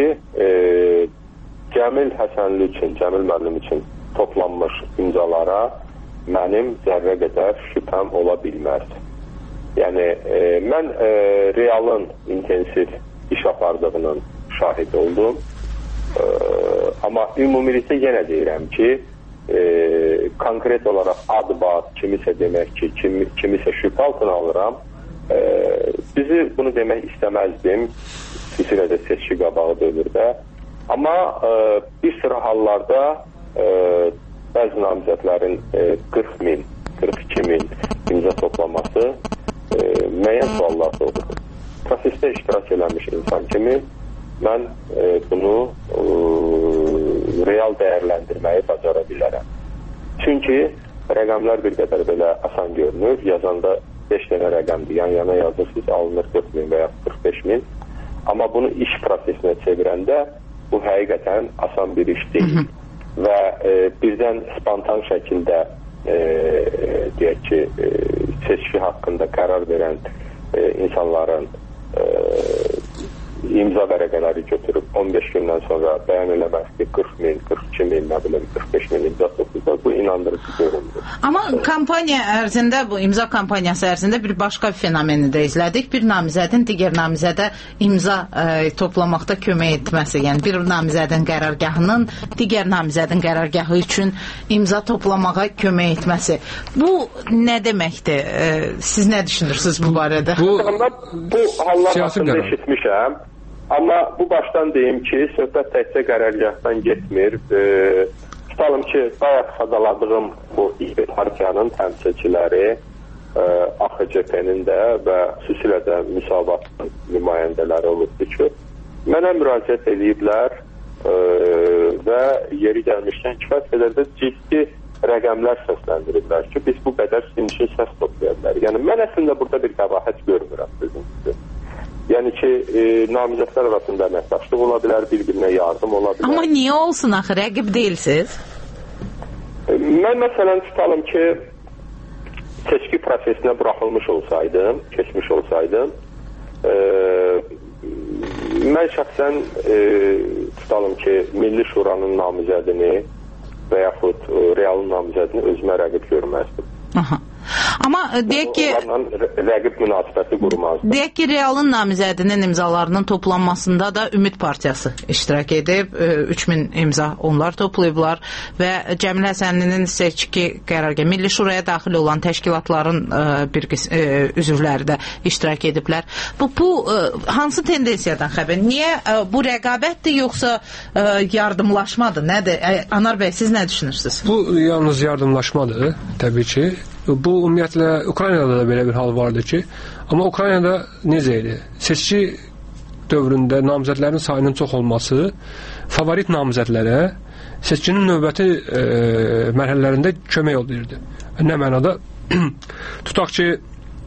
S10: Cəmil Həsənli üçün, Cəmil müəllim üçün toplanmış imzalara mənim zərrə qədər şübhəm ola bilməz. Yəni, mən realın intensiv iş apardığının şahid oldum. Amma ümumilikdə yenə deyirəm ki, konkret olaraq ad-bad, kimisə demək ki, kimisə şübhə altına alıram. Bizi bunu demək istəməzdim, xüsusilə də seçki qabağı dövrdə. Amma bir sıra hallarda bəzi namizədlərin 40 min, 42 min imza toplaması müəyyən suallar doğrudur. Prosesdə iştirak eləmiş insan kimi mən bunu real dəyərləndirməyi bacara bilərəm. Çünki rəqəmlər bir qədər belə asan görünür. Yazanda 5 dənə rəqəmdir, yan-yana yazırsınız, alınır 40 min və ya 45 min. Amma bunu iş prosesinə çevirəndə bu həqiqətən asan bir iş deyil. Və birdən spontan şəkildə deyək ki, seçki haqqında qərar verən insanların imza vərəqələri götürüb 15 gündən sonra bəyan eləmək ki, 40 min, 42 min, nə bilim, 45 min imza topluysa, bu inandırıcı görünmür.
S3: Amma kampaniya ərzində, bu imza kampaniyası ərzində bir başqa fenomeni də izlədik. Bir namizədin digər namizədə imza toplamaqda kömək etməsi, yəni bir namizədin qərargahının digər namizədin qərargahı üçün imza toplamağa kömək etməsi. Bu nə deməkdir? Siz nə düşünürsünüz bu barədə?
S10: Bu hallar haqqında eşitmişəm. Amma bu başdan deyim ki, söhbət təkcə qərargahdan getmir. Tutalım ki, bayaq xadaladığım bu partiyanın təmsilçiləri AXCP-nin də və xüsusilə də Müsavatın nümayəndələri olubdu ki, mənə müraciət ediblər və yeri gəlmişkən kifayət qədər də ciddi rəqəmlər səsləndiriblər ki, biz bu qədər sizin üçün səs toplaya bilərik. Yəni, mən əslində burada bir qəbahət görmürəm sizin üçün. Yəni ki, namizədlər arasında əməkdaşlıq ola bilər, bir-birinə yardım ola bilər.
S3: Amma niyə olsun axı, rəqib deyilsiniz?
S10: Mən məsələn tutalım ki, seçki prosesinə buraxılmış olsaydım, keçmiş olsaydım, mən şəxsən tutalım ki, Milli Şuranın namizədini və yaxud realın namizədini özümə rəqib görməzdim.
S3: Aha. Amma deyək ki,
S10: rəqib münasibəti qurmazdı.
S3: Deyək ki, realın namizədinin imzalarının toplanmasında da Ümid Partiyası iştirak edib, 3000 imza onlar toplayıblar və Cəmil Həsənlinin seçki qərargahı, Milli Şuraya daxil olan təşkilatların bir üzvləri də iştirak ediblər. Bu hansı tendensiyadan xəbər? Niyə bu rəqabətdir, yoxsa yardımlaşmadır? Nədir? Anar bəy, siz nə düşünürsünüz?
S4: Bu yalnız yardımlaşmadır, təbii ki. Bu ümumiyyətlə Ukraynada da belə bir hal vardı ki, amma Ukraynada necə idi? Seçki dövründə namizədlərin sayının çox olması favorit namizədlərə seçkinin növbəti mərhələlərində kömək olurdu. Nə mənada? Tutaq ki,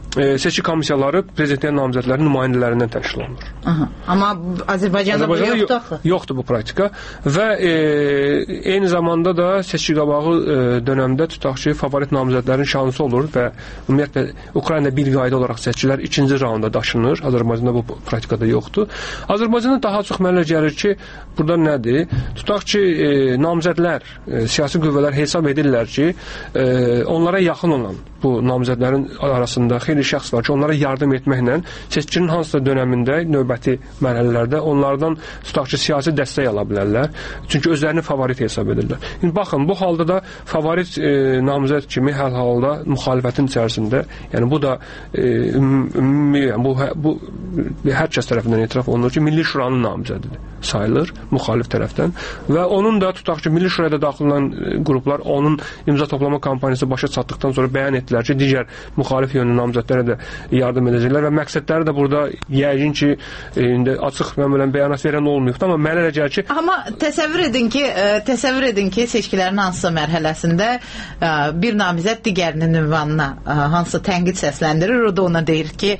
S4: seçki komissiyaları prezident namizədlərinin nümayəndələrindən təşkil olunur.
S3: Amma Azərbaycanda bu yoxdur axı.
S4: Yoxdur bu praktika və eyni zamanda da seçki qabağı dönəmdə tutaq ki, favorit namizədlərin şansı olur və ümumiyyətlə Ukraynada bir qayda olaraq seçkilər ikinci raunda daşınır. Azərbaycanda bu praktikada yoxdur. Azərbaycanda daha çox mənə gəlir ki, burada nədir? Tutaq ki, namizədlər, siyasi qüvvələr hesab edirlər ki, onlara yaxın olan bu namizədlərin arasında xeyli şəxs var ki, onlara yardım etməklə seçkinin hansısa dönəmində, növbəti mərhələlərdə onlardan tutaq ki, siyasi dəstək ala bilərlər. Çünki özlərini favorit hesab edirlər. İndi baxın, bu halda da favorit namizəd kimi hər halda müxalifətin içərisində, yəni bu da ümumi, bu hər kəs tərəfindən etiraf olunur ki, Milli Şuranın namizədidir sayılır müxalif tərəfdən və onun da tutaq ki, Milli Şuraya da daxil olan qruplar onun imza toplama kampaniyası başa çatdıqdan sonra bəyan etdilər ki, digər müxalif yönlü namizədlərə də yardım edəcəklər və məqsədləri də burada yəqin ki, indi açıq məmulən bəyanat verən olmayıbdır, amma mənə elə gəlir ki...
S3: Amma təsəvvür edin ki, seçkilərin hansısa mərhələsində bir namizəd digərinin ünvanına hansısa tənqid səsləndirir, o da ona deyir ki,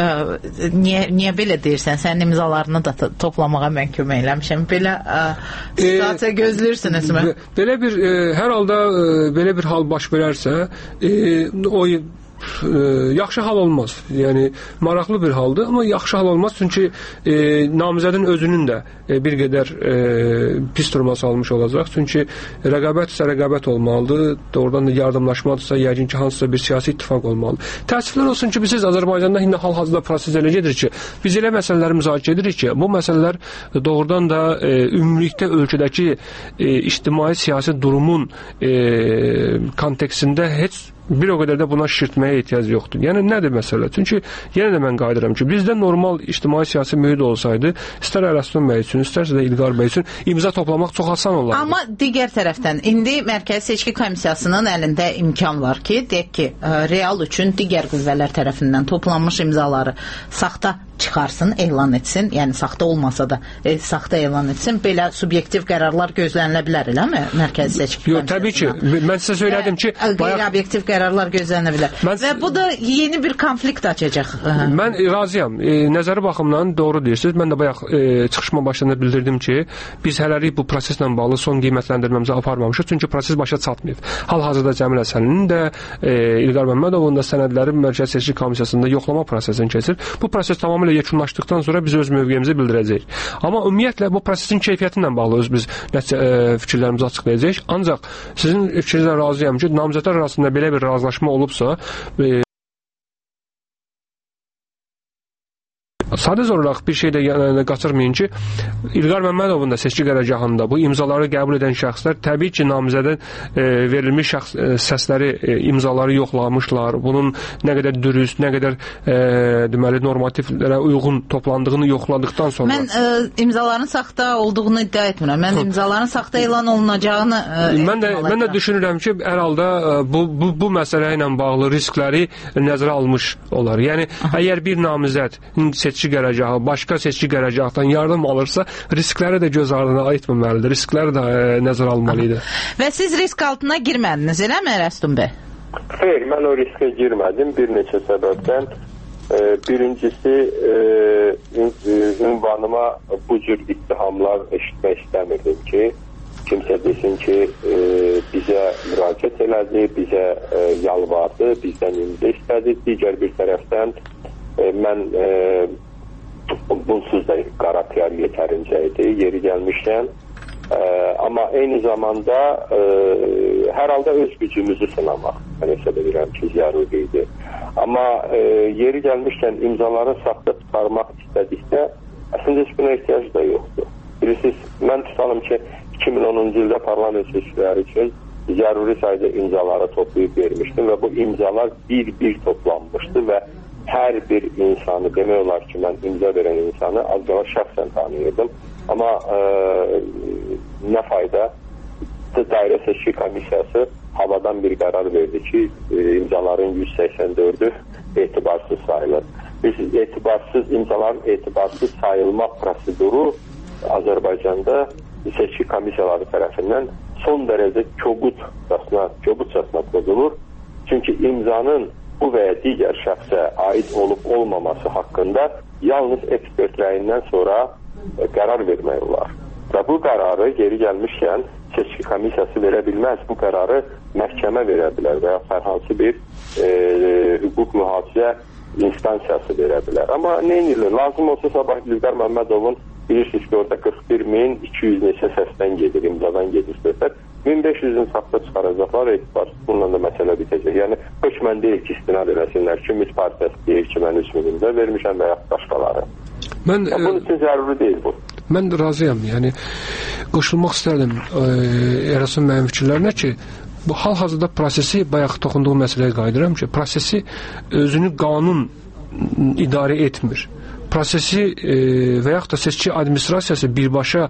S3: niyə belə deyirsən, sənin imzalarını da toplamağa mən kömək eləmişəm. Belə situasiya gözləyirsiniz mi?
S4: Belə bir, hər halda belə bir hal baş verərsə, o yaxşı hal olmaz. Yəni maraqlı bir haldır, amma yaxşı hal olmaz çünki namizədin özünün də bir qədər pis duruma salmış olacaq. Çünki rəqabətsə rəqabət olmalıdır. Doğrudan da yardımlaşmadırsa yəqin ki, hansısa bir siyasi ittifaq olmalıdır. Təəssüflər olsun ki, biz Azərbaycanda indi hal-hazırda proses elə gedir ki, biz elə məsələləri müzakirə edirik ki, bu məsələlər doğrudan da ümumilikdə ölkədəki ictimai siyasi durumun kontekstində heç bir o qədər də buna şişirtməyə ehtiyac yoxdur. Yəni nədir məsələ? Çünki yenə də mən qayıdıram ki, bizdə normal ictimai siyasi mühit olsaydı, istər Ərəstun bəy üçün, istərsə də İlqar bəy üçün imza toplamaq çox asan olardı.
S3: Amma digər tərəfdən, indi Mərkəzi Seçki Komissiyasının əlində imkan var ki, deyək ki, real üçün digər qüvvələr tərəfindən toplanmış imzaları saxta çıxarsın, elan etsin, yəni saxta olmasa da saxta elan etsin, belə subyektiv qərarlar gözlənilə bilər, eləmi? Mərkəzi Seçki Komissiyasından.
S4: Yox, təbii ki, mən sizə söylədim ki,
S3: qeyri-obyektiv qərarlar gözlənilə bilər. Və bu da yeni bir konflikt açacaq.
S4: Mən razıyam. Nəzəri baxımdan doğru deyirsiniz. Mən də bayaq çıxışma başında bildirdim ki, biz hələlik bu proseslə bağlı son qiymətləndirməmizi aparmamışıq, çünki proses başa çatmayıb. Hal-hazırda Cəmil Həsəninin də, İlqar Məmmədovun da sənədləri Mərkəzi Seçki Komissiyasında yoxlama prosesini keçir. Bu proses tamamilə yekunlaşdıqdan sonra biz öz mövqeyimizi bildirəcəyik. Amma ümumiyyətlə bu prosesin keyfiyyəti ilə bağlı biz fikirlərimizi açıqlayacağıq. Ancaq sizin fikrinizlə razıyam ki, namizədlər arasında belə bir razılaşma olubsa, sadəcə olaraq bir şey də qaçırmayın ki, İlqar Məmmədovun da seçki qərargahında bu imzaları qəbul edən şəxslər təbii ki, namizədən verilmiş səsləri, imzaları yoxlamışlar. Bunun nə qədər dürüst, nə qədər deməli normativlərə uyğun toplandığını yoxladıqdan sonra.
S3: Mən imzaların saxta olduğunu iddia etmirəm. Mən imzaların saxta elan olunacağını
S4: Mən də düşünürəm ki, hər halda bu məsələ ilə bağlı riskləri nəzərə almış olar. Yəni, əgər bir namizəd seçki qərargahı, başqa seçki qərargahdan yardım alırsa, riskləri də göz ardına etməməlidir. Riskləri də nəzərə almalıdır.
S3: Və siz risk altına girmədiniz, eləmi Ərəstun bəy?
S10: Xeyr, mən o riskə girmədim bir neçə səbəbdən. Birincisi, ünvanıma bu cür ittihamlar eşitmək istəmirdim ki, kimsə desin ki, bizə müraciət elədi, bizə yalvardı, bizdən imza istədi. Digər bir tərəfdən mən bunsuz da qara PR yetərincə idi, yeri gəlmişkən. Amma eyni zamanda hər halda öz gücümüzü sınamaq, mən hesab edirəm ki, zəruri idi. Amma yeri gəlmişkən imzaları saxta tutarmaq istədikdə, əslində heç buna ehtiyac da yoxdur. Bilirsiniz, mən tutalım ki, 2010-cu ildə parlament seçkiləri üçün zəruri sayda imzaları toplayıb vermişdim və bu imzalar bir-bir toplanmışdı və hər bir insanı, demək olar ki, mən imza verən insanı az qala şəxsən tanıyırdım. Amma nə fayda? Dairə Seçki Komissiyası havadan bir qərar verdi ki, imzaların 184-ü etibarsız sayılır. Biz imzaların etibarsız sayılma proseduru Azərbaycanda seçki komissiyaları tərəfindən son dərəcə kobudcasına pozulur. Çünki imzanın bu və ya digər şəxsə aid olub-olmaması haqqında yalnız ekspert rəyindən sonra qərar vermək olar. Və bu qərarı geri gəlmişkən seçki komissiyası verə bilməz. Bu qərarı məhkəmə verə bilər və ya hər hansı bir hüquq mühafizə instansiyası verə bilər. Amma nə edilir? Lazım olsa sabah İlqar Məmmədovun bilirsiniz ki, orada 41.200 neçə səsdən gedir, imzadan gedir söhbət. 1500-ün saxta çıxaracaqlar, etibar. Bununla da məsələ bitəcək. Yəni, hökmən deyil ki, istinad eləsinlər ki, Ümid Partiyası deyir ki, mən 3000 imza vermişəm və ya başqaları. Bunun üçün zəruri deyil bu.
S4: Mən razıyam. Yəni, qoşulmaq istərdim Erasun mənim fikirlərinə ki, bu hal-hazırda prosesi, bayaq toxunduğu məsələyə qayıdıram ki, prosesi özünü qanun idarə etmir. Prosesi və yaxud da seçki administrasiyası birbaşa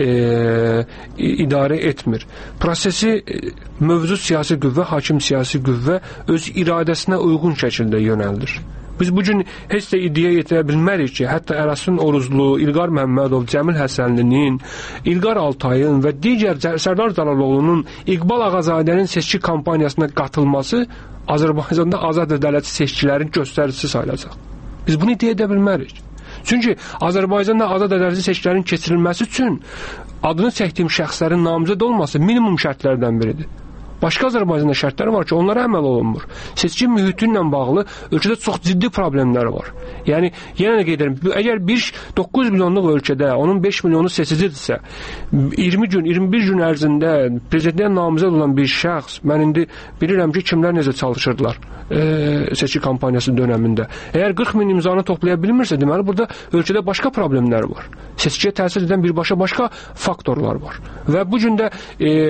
S4: idarə etmir. Prosesi mövcud siyasi qüvvə, hakim siyasi qüvvə öz iradəsinə uyğun şəkildə yönəldir. Biz bugün heç də iddia yetirə bilmərik ki, hətta Erasun Oruzlu, İlqar Məmmədov, Cəmil Həsənlinin, İlqar Altayın və digər Sərdar Cəlaloğlu'nun İqbal Ağazadənin seçki kampaniyasına qatılması Azərbaycanda azad ədalətli seçkilərin göstəricisi sayılacaq. Biz bunu iddia edə bilmərik. Çünki Azərbaycanda azad ədalətli seçkilərin keçirilməsi üçün adını çəkdiyim şəxslərin namizəd olması minimum şərtlərdən biridir. Başqa Azərbaycanda şərtləri var ki, onlara əməl olunmur. Seçki mühiti ilə bağlı ölkədə çox ciddi problemlər var. Yəni, yenə də qeyd edirəm, əgər 9 milyonluq ölkədə onun 5 milyonu seçicidirsə, 20 gün, 21 gün ərzində prezidentliyə namizəd olan bir şəxs, mən indi bilirəm ki, kimlər necə çalışırdılar seçki kampaniyası dönəmində. Əgər 40 min imzanı toplaya bilmirsə, deməli, burada ölkədə başqa problemlər var. Seçkiyə təsir edən birbaşa başqa faktorlar var. Və bu gün də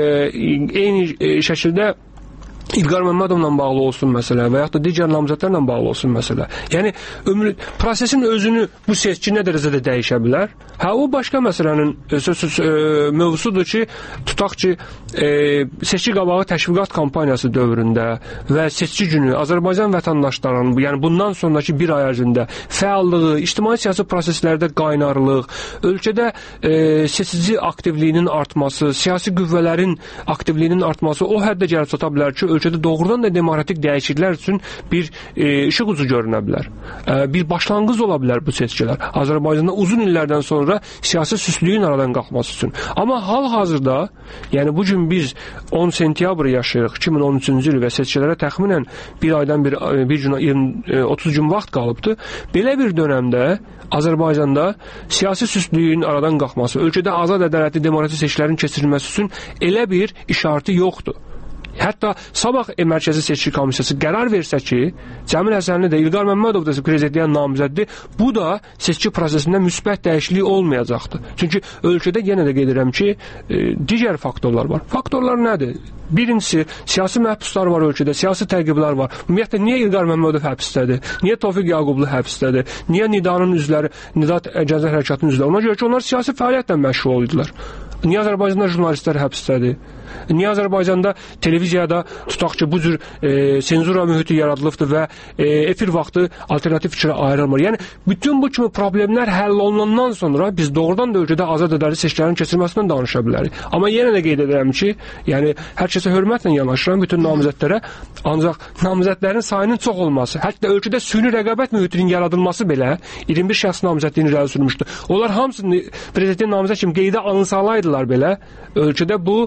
S4: eyni şəkildə İlqar Məmmədovla bağlı olsun məsələ və yaxud da digər namizədlərlə bağlı olsun məsələ. Yəni, prosesin özünü bu seçki nə dərəcədə dəyişə bilər? Hə, o başqa məsələnin mövzusudur ki, tutaq ki, seçki qabağı təşviqat kampaniyası dövründə və seçki günü Azərbaycan vətəndaşlarının, yəni bundan sonraki bir ay ərzində fəallığı, ictimai-siyasi proseslərdə qaynarlıq, ölkədə seçici aktivliyinin artması, siyasi qüvvələrin aktivliyinin artması o həddə gəlib çata bilər ki, ölkədə doğrudan da demokratik dəyişikliklər üçün bir işıq ucu görünə bilər. Bir başlanğıc ola bilər bu seçkilər. Azərbaycanda uzun illərdən sonra siyasi süslüyün aradan qalxması üçün. Amma hal-hazırda, yəni bu gün biz 10 sentyabr yaşayırıq, 2013-cü il və seçkilərə təxminən bir aydan bir gün 30 gün vaxt qalıbdır. Belə bir dönəmdə Azərbaycanda siyasi süslüyün aradan qalxması, ölkədə azad ədalətli demokratik seçkilərin keçirilməsi üçün elə bir işarəti yoxdur. Hətta sabah Mərkəzi Seçki Komissiyası qərar versə ki, Cəmil Həsənli də, İlqar Məmmədov da prezidentliyə namizəddir, bu da seçki prosesində müsbət dəyişiklik olmayacaqdır. Çünki ölkədə yenə də qeyd edirəm ki, digər faktorlar var. Faktorlar nədir? Birincisi, siyasi məhbuslar var ölkədə, siyasi təqiblər var. Ümumiyyətlə, niyə İlqar Məmmədov həbsdədir? Niyə Tofiq Yaqublu həbsdədir? Niyə Nidanın üzvləri, Nidat Gənclər Hərəkatının üzvləri? Ona görə ki, onlar siyasi fəaliyyətlə məşğul oldular. Niyə Azərbaycanda jurnalistlər həbsdədir? Niyə Azərbaycanda televiziyada tutaq ki, bu cür senzura mühiti yaradılıbdır və efir vaxtı alternativ fikrə ayrılmır? Yəni, bütün bu kimi problemlər həll olunandan sonra biz doğrudan da ölkədə azad ədalətli seçkilərin keçirilməsindən danışa bilərik. Amma yenə də qeyd edirəm ki, yəni hər kəsə hörmətlə yanaşıram bütün namizədlərə, ancaq namizədlərin sayının çox olması, hətta ölkədə süni rəqabət mühitinin yaradılması belə 21 şəxs namizədliyini irəli sürmüşdü. Onlar hamısını prezidentin namizəd kimi qeydə alınsalaydılar belə, ölkədə bu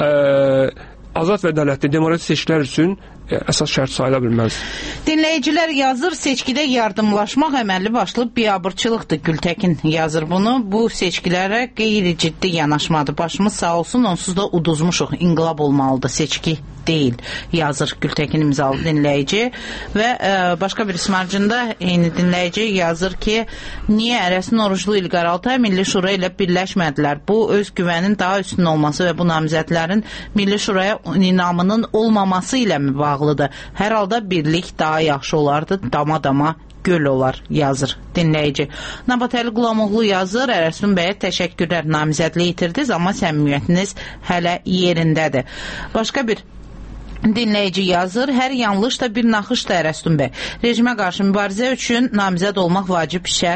S4: azad və ədalətli demokratik seçkilər üçün əsas şərt sayıla bilməz.
S3: Dinləyicilər yazır, seçkidə yardımlaşmaq əməlli başlı biabırçılıqdır. Gültəkin yazır bunu. Bu seçkilərə qeyri-ciddi yanaşmadır. Başımız sağ olsun, onsuz da uduzmuşuq. İnqilab olmalıdır, seçki deyil, yazır Gültəkin imzalı dinləyici. Və başqa bir ismarcında eyni dinləyici yazır ki, niyə Erasun Oruzlu, İlqar Altay Milli Şura ilə birləşmədilər? Bu, öz güvənin daha üstün olması və bu namizədlərin Milli Şuraya inamının olmaması ilə mi bağlıdır? Hər halda birlik daha yaxşı olardı, dama-dama göl olar, yazır dinləyici. Nabatəli Qulamoğlu yazır, Erasun bəyə təşəkkürlər, namizədliyi itirdiniz, amma səmimiyyətiniz hələ yerindədir. Başqa bir dinləyici yazır, hər yanlış da bir naxışdır Erasun bəy. Rejimə qarşı mübarizə üçün namizəd olmaq vacib şərt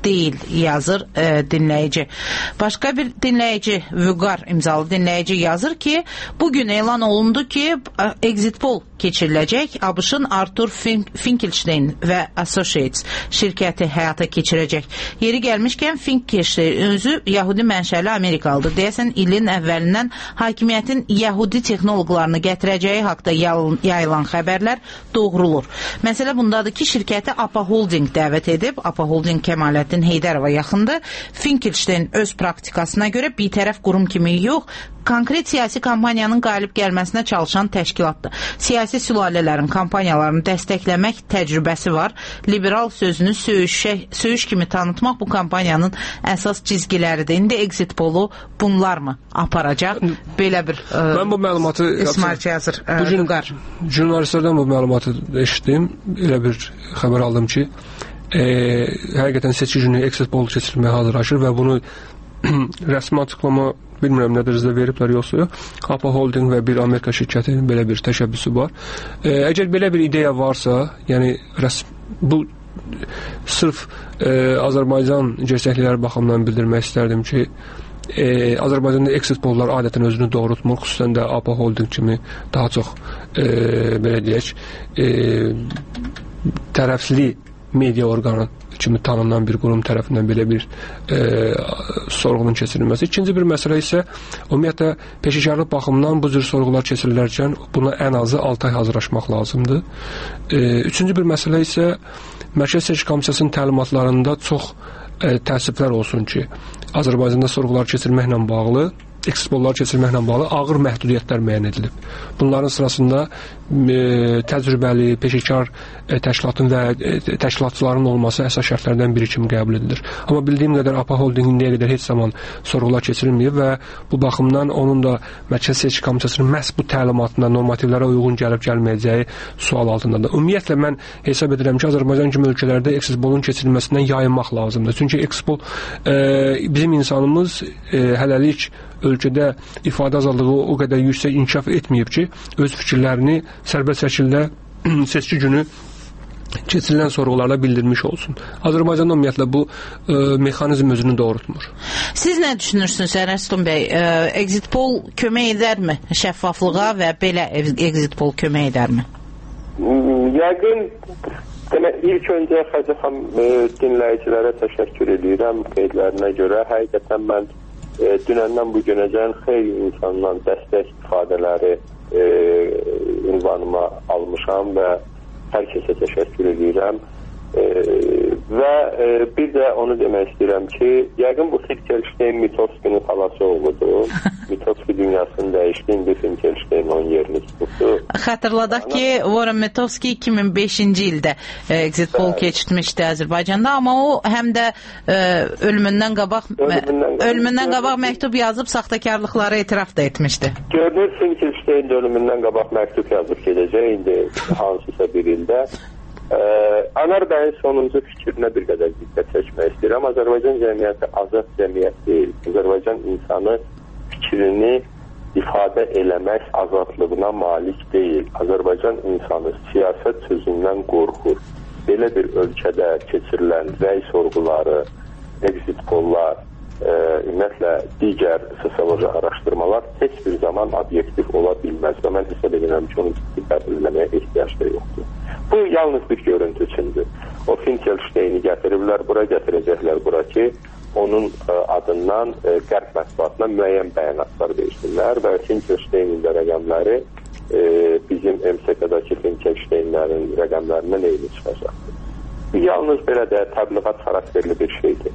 S3: deyil, yazır dinləyici. Başqa bir dinləyici, Vüqar imzalı dinləyici yazır ki, bugün elan olundu ki, exit poll keçiriləcək. ABŞ-ın Arthur Finkelstein və Associates şirkəti həyata keçirəcək. Yeri gəlmişkən Finkelstein özü Yahudi mənşəli Amerikalıdır. Deyəsən ilin əvvəlindən hakimiyyətin Yahudi texnoloqlarını gətirəcəyi haqda yayılan xəbərlər doğrulur. Məsələ bundadır ki, şirkəti APA Holding dəvət edib. APA Holding Kəmaləddin Heydərova yaxındır. Finkelstein öz praktikasına görə bir tərəf qurum kimi yox, konkret siyasi kampaniyanın qalib gəlməsinə çalışan təşkilatdır. Siyasi sülalələrin kampaniyalarını dəstəkləmək təcrübəsi var. Liberal sözünü söyüş kimi tanıtmaq bu kampaniyanın əsas cizgiləridir. İndi exit polu bunlarmı aparacaq? Belə bir
S4: mən bu məlumatı
S3: İsmail yazır.
S4: Vüqar. Jurnalistlərdən bu məlumatı eşitdim. Elə bir xəbər aldım ki, həqiqətən seçki günü exit polu keçirilməyə hazırlaşır və bunu rəsmi açıqlama bilmirəm nə dərəcədə veriblər yoxsa yox. APA Holding və bir Amerika şirkətinin belə bir təşəbbüsü var. Əgər belə bir ideya varsa, yəni bu sırf Azərbaycan gerçəklikləri baxımından bildirmək istərdim ki, Azərbaycanda exit pollar adətən özünü doğrultmur, xüsusən də APA Holding kimi daha çox belə deyək tərəfli media orqanı kimi tanınan bir qurum tərəfindən belə bir sorğunun keçirilməsi. İkinci bir məsələ isə ümumiyyətlə peşəkarlıq baxımından bu cür sorğular keçirilərkən buna ən azı 6 ay hazırlaşmaq lazımdır. Üçüncü bir məsələ isə Mərkəzi Seçki Komissiyasının təlimatlarında çox təəssüflər olsun ki, Azərbaycanda sorğular keçirməklə bağlı, exit pollar keçirməklə bağlı ağır məhdudiyyətlər müəyyən edilib. Bunların sırasında təcrübəli, peşəkar təşkilatın və təşkilatçıların olması əsas şərtlərdən biri kimi qəbul edilir. Amma bildiyim qədər APA Holding indiyə qədər heç zaman sorğular keçirilməyib və bu baxımdan onun da Mərkəzi Seçki Komissiyasının məhz bu təlimatına, normativlərə uyğun gəlib-gəlməyəcəyi sual altındadır. Ümumiyyətlə mən hesab edirəm ki, Azərbaycan kimi ölkələrdə exit polun keçirilməsindən yayınmaq lazımdır. Çünki exit pol bizim insanımız hələlik ölkədə ifadə azadlığı o qədər yüksək inkişaf etməyib ki, öz fikirlərini sərbəst şəkildə seçki günü keçirilən sorğularla bildirmiş olsun. Azərbaycanda ümumiyyətlə bu mexanizm özünü doğrultmur.
S3: Siz nə düşünürsünüz Ərəstun bəy? Exit poll kömək edərmi şəffaflığa və belə exit poll kömək edərmi?
S10: Yəqin ilk öncə Xəcə xanım dinləyicilərə təşəkkür edirəm qeydlərinə görə. Həqiqətən mən dünəndən bu günəcən xeyli insandan dəstək ifadələri ünvanıma almışam və hər kəsə təşəkkür edirəm. Və bir də onu demək istəyirəm ki, yəqin bu Finkelstein Mitofskinin xalası oğludur. Mitofski dünyasını dəyişdi, indi Finkelstein onun yerini tutdu.
S3: Xatırladaq ki, Warren Mitofski 2005-ci ildə exit poll keçirtmişdi Azərbaycanda, amma o həm də ölümündən qabaq məktub yazıb saxtakarlıqları etiraf da etmişdi.
S10: Görünür Finkelstein ölümündən qabaq məktub yazıb gedəcək indi hansısa bir ildə. Anar bəyin sonuncu fikrinə bir qədər diqqət çəkmək istəyirəm. Azərbaycan cəmiyyəti azad cəmiyyət deyil. Azərbaycan insanı fikrini ifadə eləmək azadlığına malik deyil. Azərbaycan insanı siyasət sözündən qorxur. Belə bir ölkədə keçirilən rəy sorğuları, exit pollar, ümumiyyətlə digər sosioloji araşdırmalar heç bir zaman obyektiv ola bilməz və mən hesab edirəm ki, onu ciddi qəbulləməyə ehtiyac da yoxdur. Bu yalnız bir görüntü üçündür. O Finkelstein'i gətiriblər bura, gətirəcəklər bura ki, onun adından qərb mətbuatına müəyyən bəyanatlar versinlər və Finkelstein'in də rəqəmləri bizim MSK-dakı Finkelstein'lərin rəqəmlərindən eyni çıxacaqdır. Bu yalnız belə də təbliğat xarakterli bir şeydir.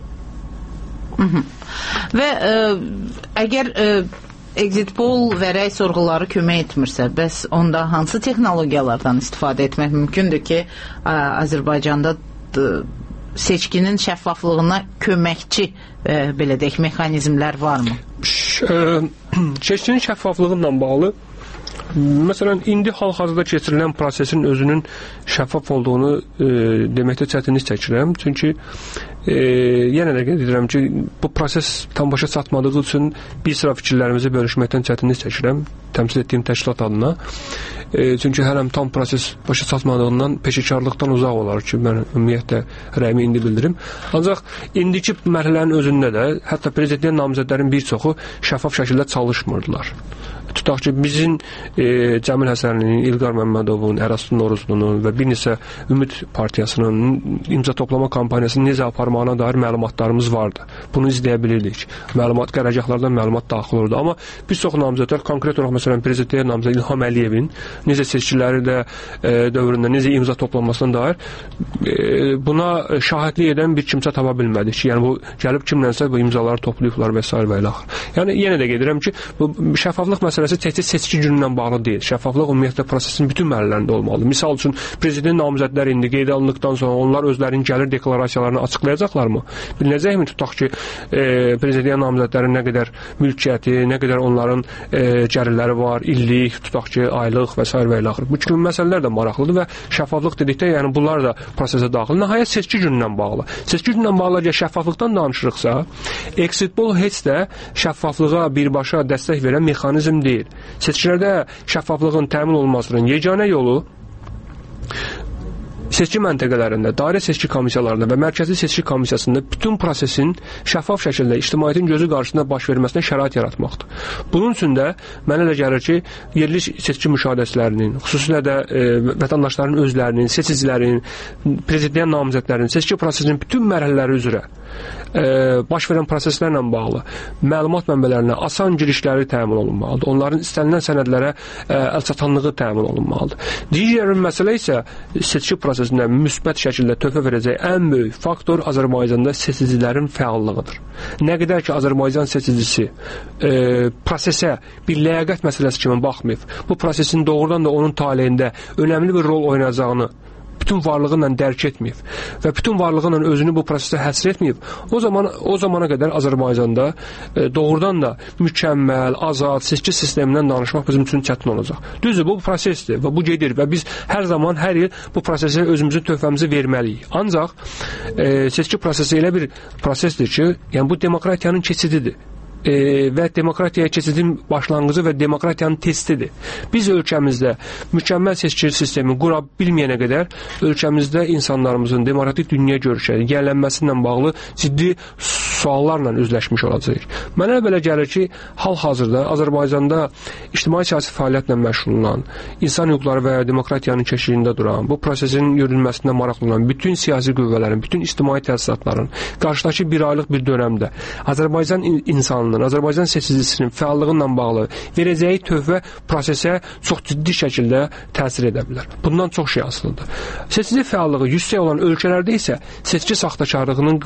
S3: Və əgər exit poll və rəy sorğuları kömək etmirsə, bəs onda hansı texnologiyalardan istifadə etmək mümkündür ki, Azərbaycanda seçkinin şəffaflığına köməkçi belə deyək mexanizmlər varmı?
S4: Seçkinin şəffaflığı ilə bağlı məsələn, indi hal-hazırda keçirilən prosesin özünün şəffaf olduğunu deməkdə çətinlik çəkirəm. Çünki yenə də qeyd edirəm ki, bu proses tam başa çatmadığı üçün bir sıra fikirlərimizi bölüşməkdən çətinlik çəkirəm təmsil etdiyim təşkilat adına. Çünki hələm tam proses başa çatmadığından peşəkarlıqdan uzaq olar ki, mən ümumiyyətlə rəyimi indi bildirim. Ancaq indiki mərhələnin özündə də hətta prezidentliyə namizədlərin bir çoxu şəffaf şəkildə çalışmırdılar. Tutaq ki, bizim Cəmil Həsənlinin, İlqar Məmmədovun, Əraslı Noruzlunun və bir neçə Ümid Partiyasının imza toplama kampaniyasını necə aparmağına dair məlumatlarımız vardı. Bunu izləyə bilirdik. Məlumat, qərargahlardan məlumat daxil olurdu. Amma bir çox namizədlər, konkret olaraq məsələn prezidentliyə namizəd İlham Əliyevin necə seçkiləri də dövründə necə imza toplanmasına dair buna şahidlik edən bir kimsə tapa bilmədik. Yəni bu gəlib kimlənsə bu imzaları toplayıblar və s. və ilə axır. Yəni yenə də qeyd edirəm ki, bu şəffaflıq məsələsi təkcə seçki günündən bağlı deyil. Şəffaflıq ümumiyyətlə prosesin bütün mərhələlərində olmalıdır. Misal üçün prezident namizədləri indi qeydə alındıqdan sonra onlar özlərinin gəlir deklarasiyalarını açıqlayacaqlarmı? Bilinəcəkmi tutaq ki, prezident namizədlərin nə qədər mülkiyyəti, nə qədər onların gəlirləri var, illik, tutaq ki, aylıq və s. və ilə axır. Bu kimi məsələlər də maraqlıdır və şəffaflıq dedikdə, yəni bunlar da prosesə daxil. Nəhayət seçki günündən bağlı. Seçki günündən bağlı ya şəffaflıqdan danışırıqsa, exit poll heç də şəffaflığa birbaşa dəstək verən mexanizm deyil. Seçkilərdə şəffaflığın təmin olunmasının yeganə yolu seçki məntəqələrində, dairə seçki komissiyalarında və mərkəzi seçki komissiyasında bütün prosesin şəffaf şəkildə ictimaiyyətin gözü qarşısında baş verməsinə şərait yaratmaqdır. Bunun üçün də mənə elə gəlir ki, yerli seçki müşahidəçilərinin, xüsusilə də vətəndaşların özlərinin, seçicilərin, prezident namizədlərinin seçki prosesinin bütün mərhələləri üzrə baş verən proseslərlə bağlı məlumat mənbələrinə asan girişləri təmin olunmalıdır. Onların istənilən sənədlərə əlçatanlığı təmin olunmalıdır. Digər bir məsələ isə seçki prosesində müsbət şəkildə töhfə verəcək ən böyük faktor Azərbaycanda seçicilərin fəallığıdır. Nə qədər ki, Azərbaycan seçicisi prosesə bir ləyaqət məsələsi kimi baxmayıb, bu prosesin doğrudan da onun taleyində önəmli bir rol oynayacağını bütün varlığı ilə dərk etməyib və bütün varlığı ilə özünü bu prosesdə həsr etməyib, o zamana qədər Azərbaycanda doğrudan da mükəmməl, azad seçki sistemindən danışmaq bizim üçün çətin olacaq. Düzdür, bu prosesdir və bu gedir və biz hər zaman, hər il bu prosesə özümüzün töhfəmizi verməliyik. Ancaq seçki prosesi elə bir prosesdir ki, yəni bu demokratiyanın keçididir. Və demokratiyaya keçidin başlanğıcı və demokratiyanın testidir. Biz ölkəmizdə mükəmməl seçki sistemi qura bilməyənə qədər ölkəmizdə insanlarımızın demokratik dünya görüşləri, yenilənməsi ilə bağlı ciddi suallarla üzləşmiş olacaq. Mənə belə gəlir ki, hal-hazırda Azərbaycanda ictimai-siyasi fəaliyyətlə məşğul olan, insan hüquqları və demokratiyanın keşiyində duran, bu prosesin yürütülməsində maraqlı olan bütün siyasi qüvvələrin, bütün ictimai təsisatların qarşıdakı bir aylıq bir dönəmdə Azərbaycan insanının, Azərbaycan seçicisinin fəallığı ilə bağlı verəcəyi töhfə prosesə çox ciddi şəkildə təsir edə bilər. Bundan çox şey asılıdır. Seçici fəallığı yüksək olan ölkələrdə isə seçki saxtakarlığının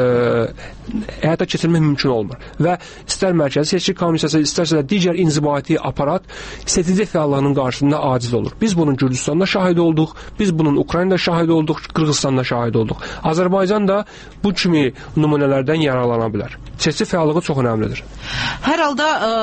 S4: həyata keçirmək mümkün olmur. Və istər mərkəzi seçki komissiyası, istərsə də digər inzibati aparat seçici fəallığının qarşısında aciz olur. Biz bunun Gürcüstanda şahid olduq, biz bunun Ukraynada şahid olduq, Qırğızstanda şahid olduq. Azərbaycan da bu kimi nümunələrdən yararlana bilər. Seçki fəallığı çox önəmlidir.
S3: Hər halda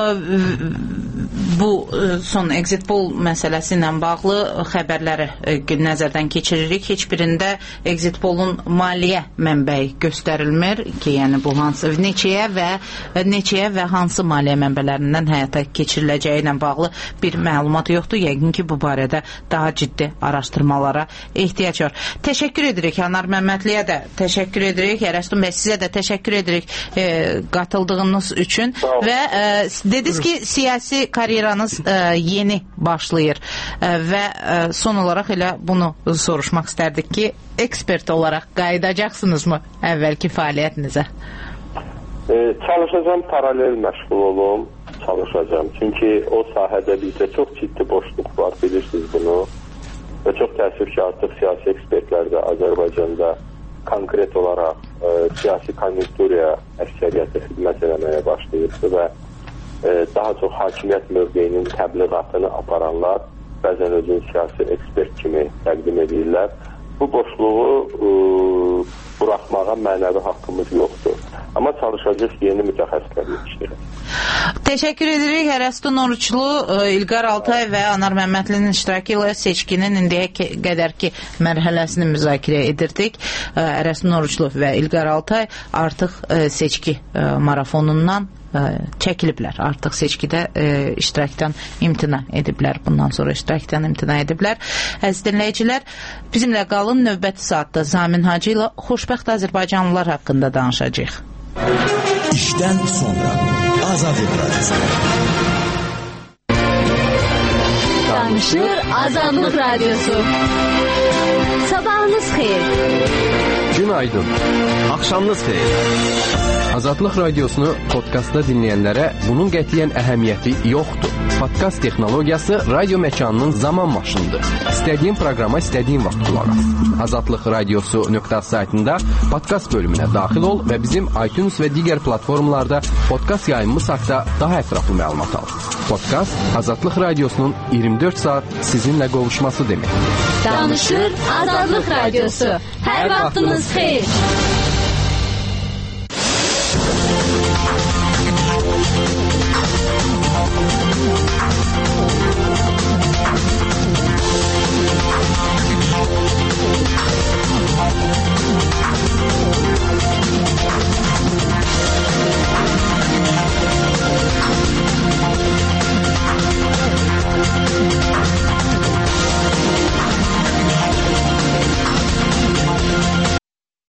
S3: bu son exit poll məsələsi ilə bağlı xəbərləri nəzərdən keçiririk. Heç birində exit pollun maliyyə mənbəyi göstərilmir ki, yəni bu hansı neçəyə və hansı maliyyə mənbələrindən həyata keçiriləcəyi ilə bağlı bir məlumat yoxdur. Yəqin ki, bu barədə daha ciddi araşdırmalara ehtiyac var. Təşəkkür edirik Anar Məmmədliyə də təşəkkür edirik. Ərəstun bəy, sizə də təşəkkür edirik qatıldığınız üçün və dediniz ki, siyasi karyeranız yeni başlayır və son olaraq elə bunu soruşmaq istərdik ki, ekspert olaraq qayıdacaqsınızmı əvvəlki fəaliyyətinizə?
S10: Çalışacağım, paralel məşğul olum, çalışacağım. Çünki o sahədə bizdə çox ciddi boşluq var, bilirsiniz bunu. Və çox təəssüf ki, artıq siyasi ekspertlər də Azərbaycanda konkret olaraq siyasi konjunkturaya əksəriyyəti xidmət eləməyə başlayıbdır və daha çox hakimiyyət mövqeyinin təbliğatını aparanlar bəzən özünü siyasi ekspert kimi təqdim edirlər. Bu boşluğu buraxmağa mənəvi haqqımız yoxdur. Amma çalışacağıq yeni mütəxəssislər yetişdirək.
S3: Təşəkkür edirik. Ərəstun Oruçlu, İlqar Altay və Anar Məmmədlinin iştirakı ilə seçkinin indiyə qədərki mərhələsini müzakirə edirdik. Ərəstun Oruçlu və İlqar Altay artıq seçki marafonundan çəkiliblər. Artıq seçkidə iştirakdan imtina ediblər. Bundan sonra iştirakdan imtina ediblər. Əziz dinləyicilər, bizimlə qalın. Növbəti saatda Zamin Hacı ilə xoşbəxt Azərbaycanlılar haqqında danışacağıq.
S1: İşdən sonra Azadlıq Radyosu.
S7: Danışır Azadlıq Radyosu. Sabahınız xeyir.
S8: Günaydın. Axşamınız xeyir. Azadlıq Radiosunu podkastda dinləyənlərə bunun qətiyyən əhəmiyyəti yoxdur. Podkast texnologiyası radio məkanının zaman maşınıdır. İstədiyin proqrama istədiyin vaxt qulaq as. Azadlıq Radiosu.saytında podkast bölümünə daxil ol və bizim iTunes və digər platformalarda podkast yayımımız haqqında daha ətraflı məlumat al. Podkast Azadlıq Radiosunun 24 saat sizinlə qovuşması deməkdir.
S7: Danışır Azadlıq Radiosu. Hər vaxtınız xeyir.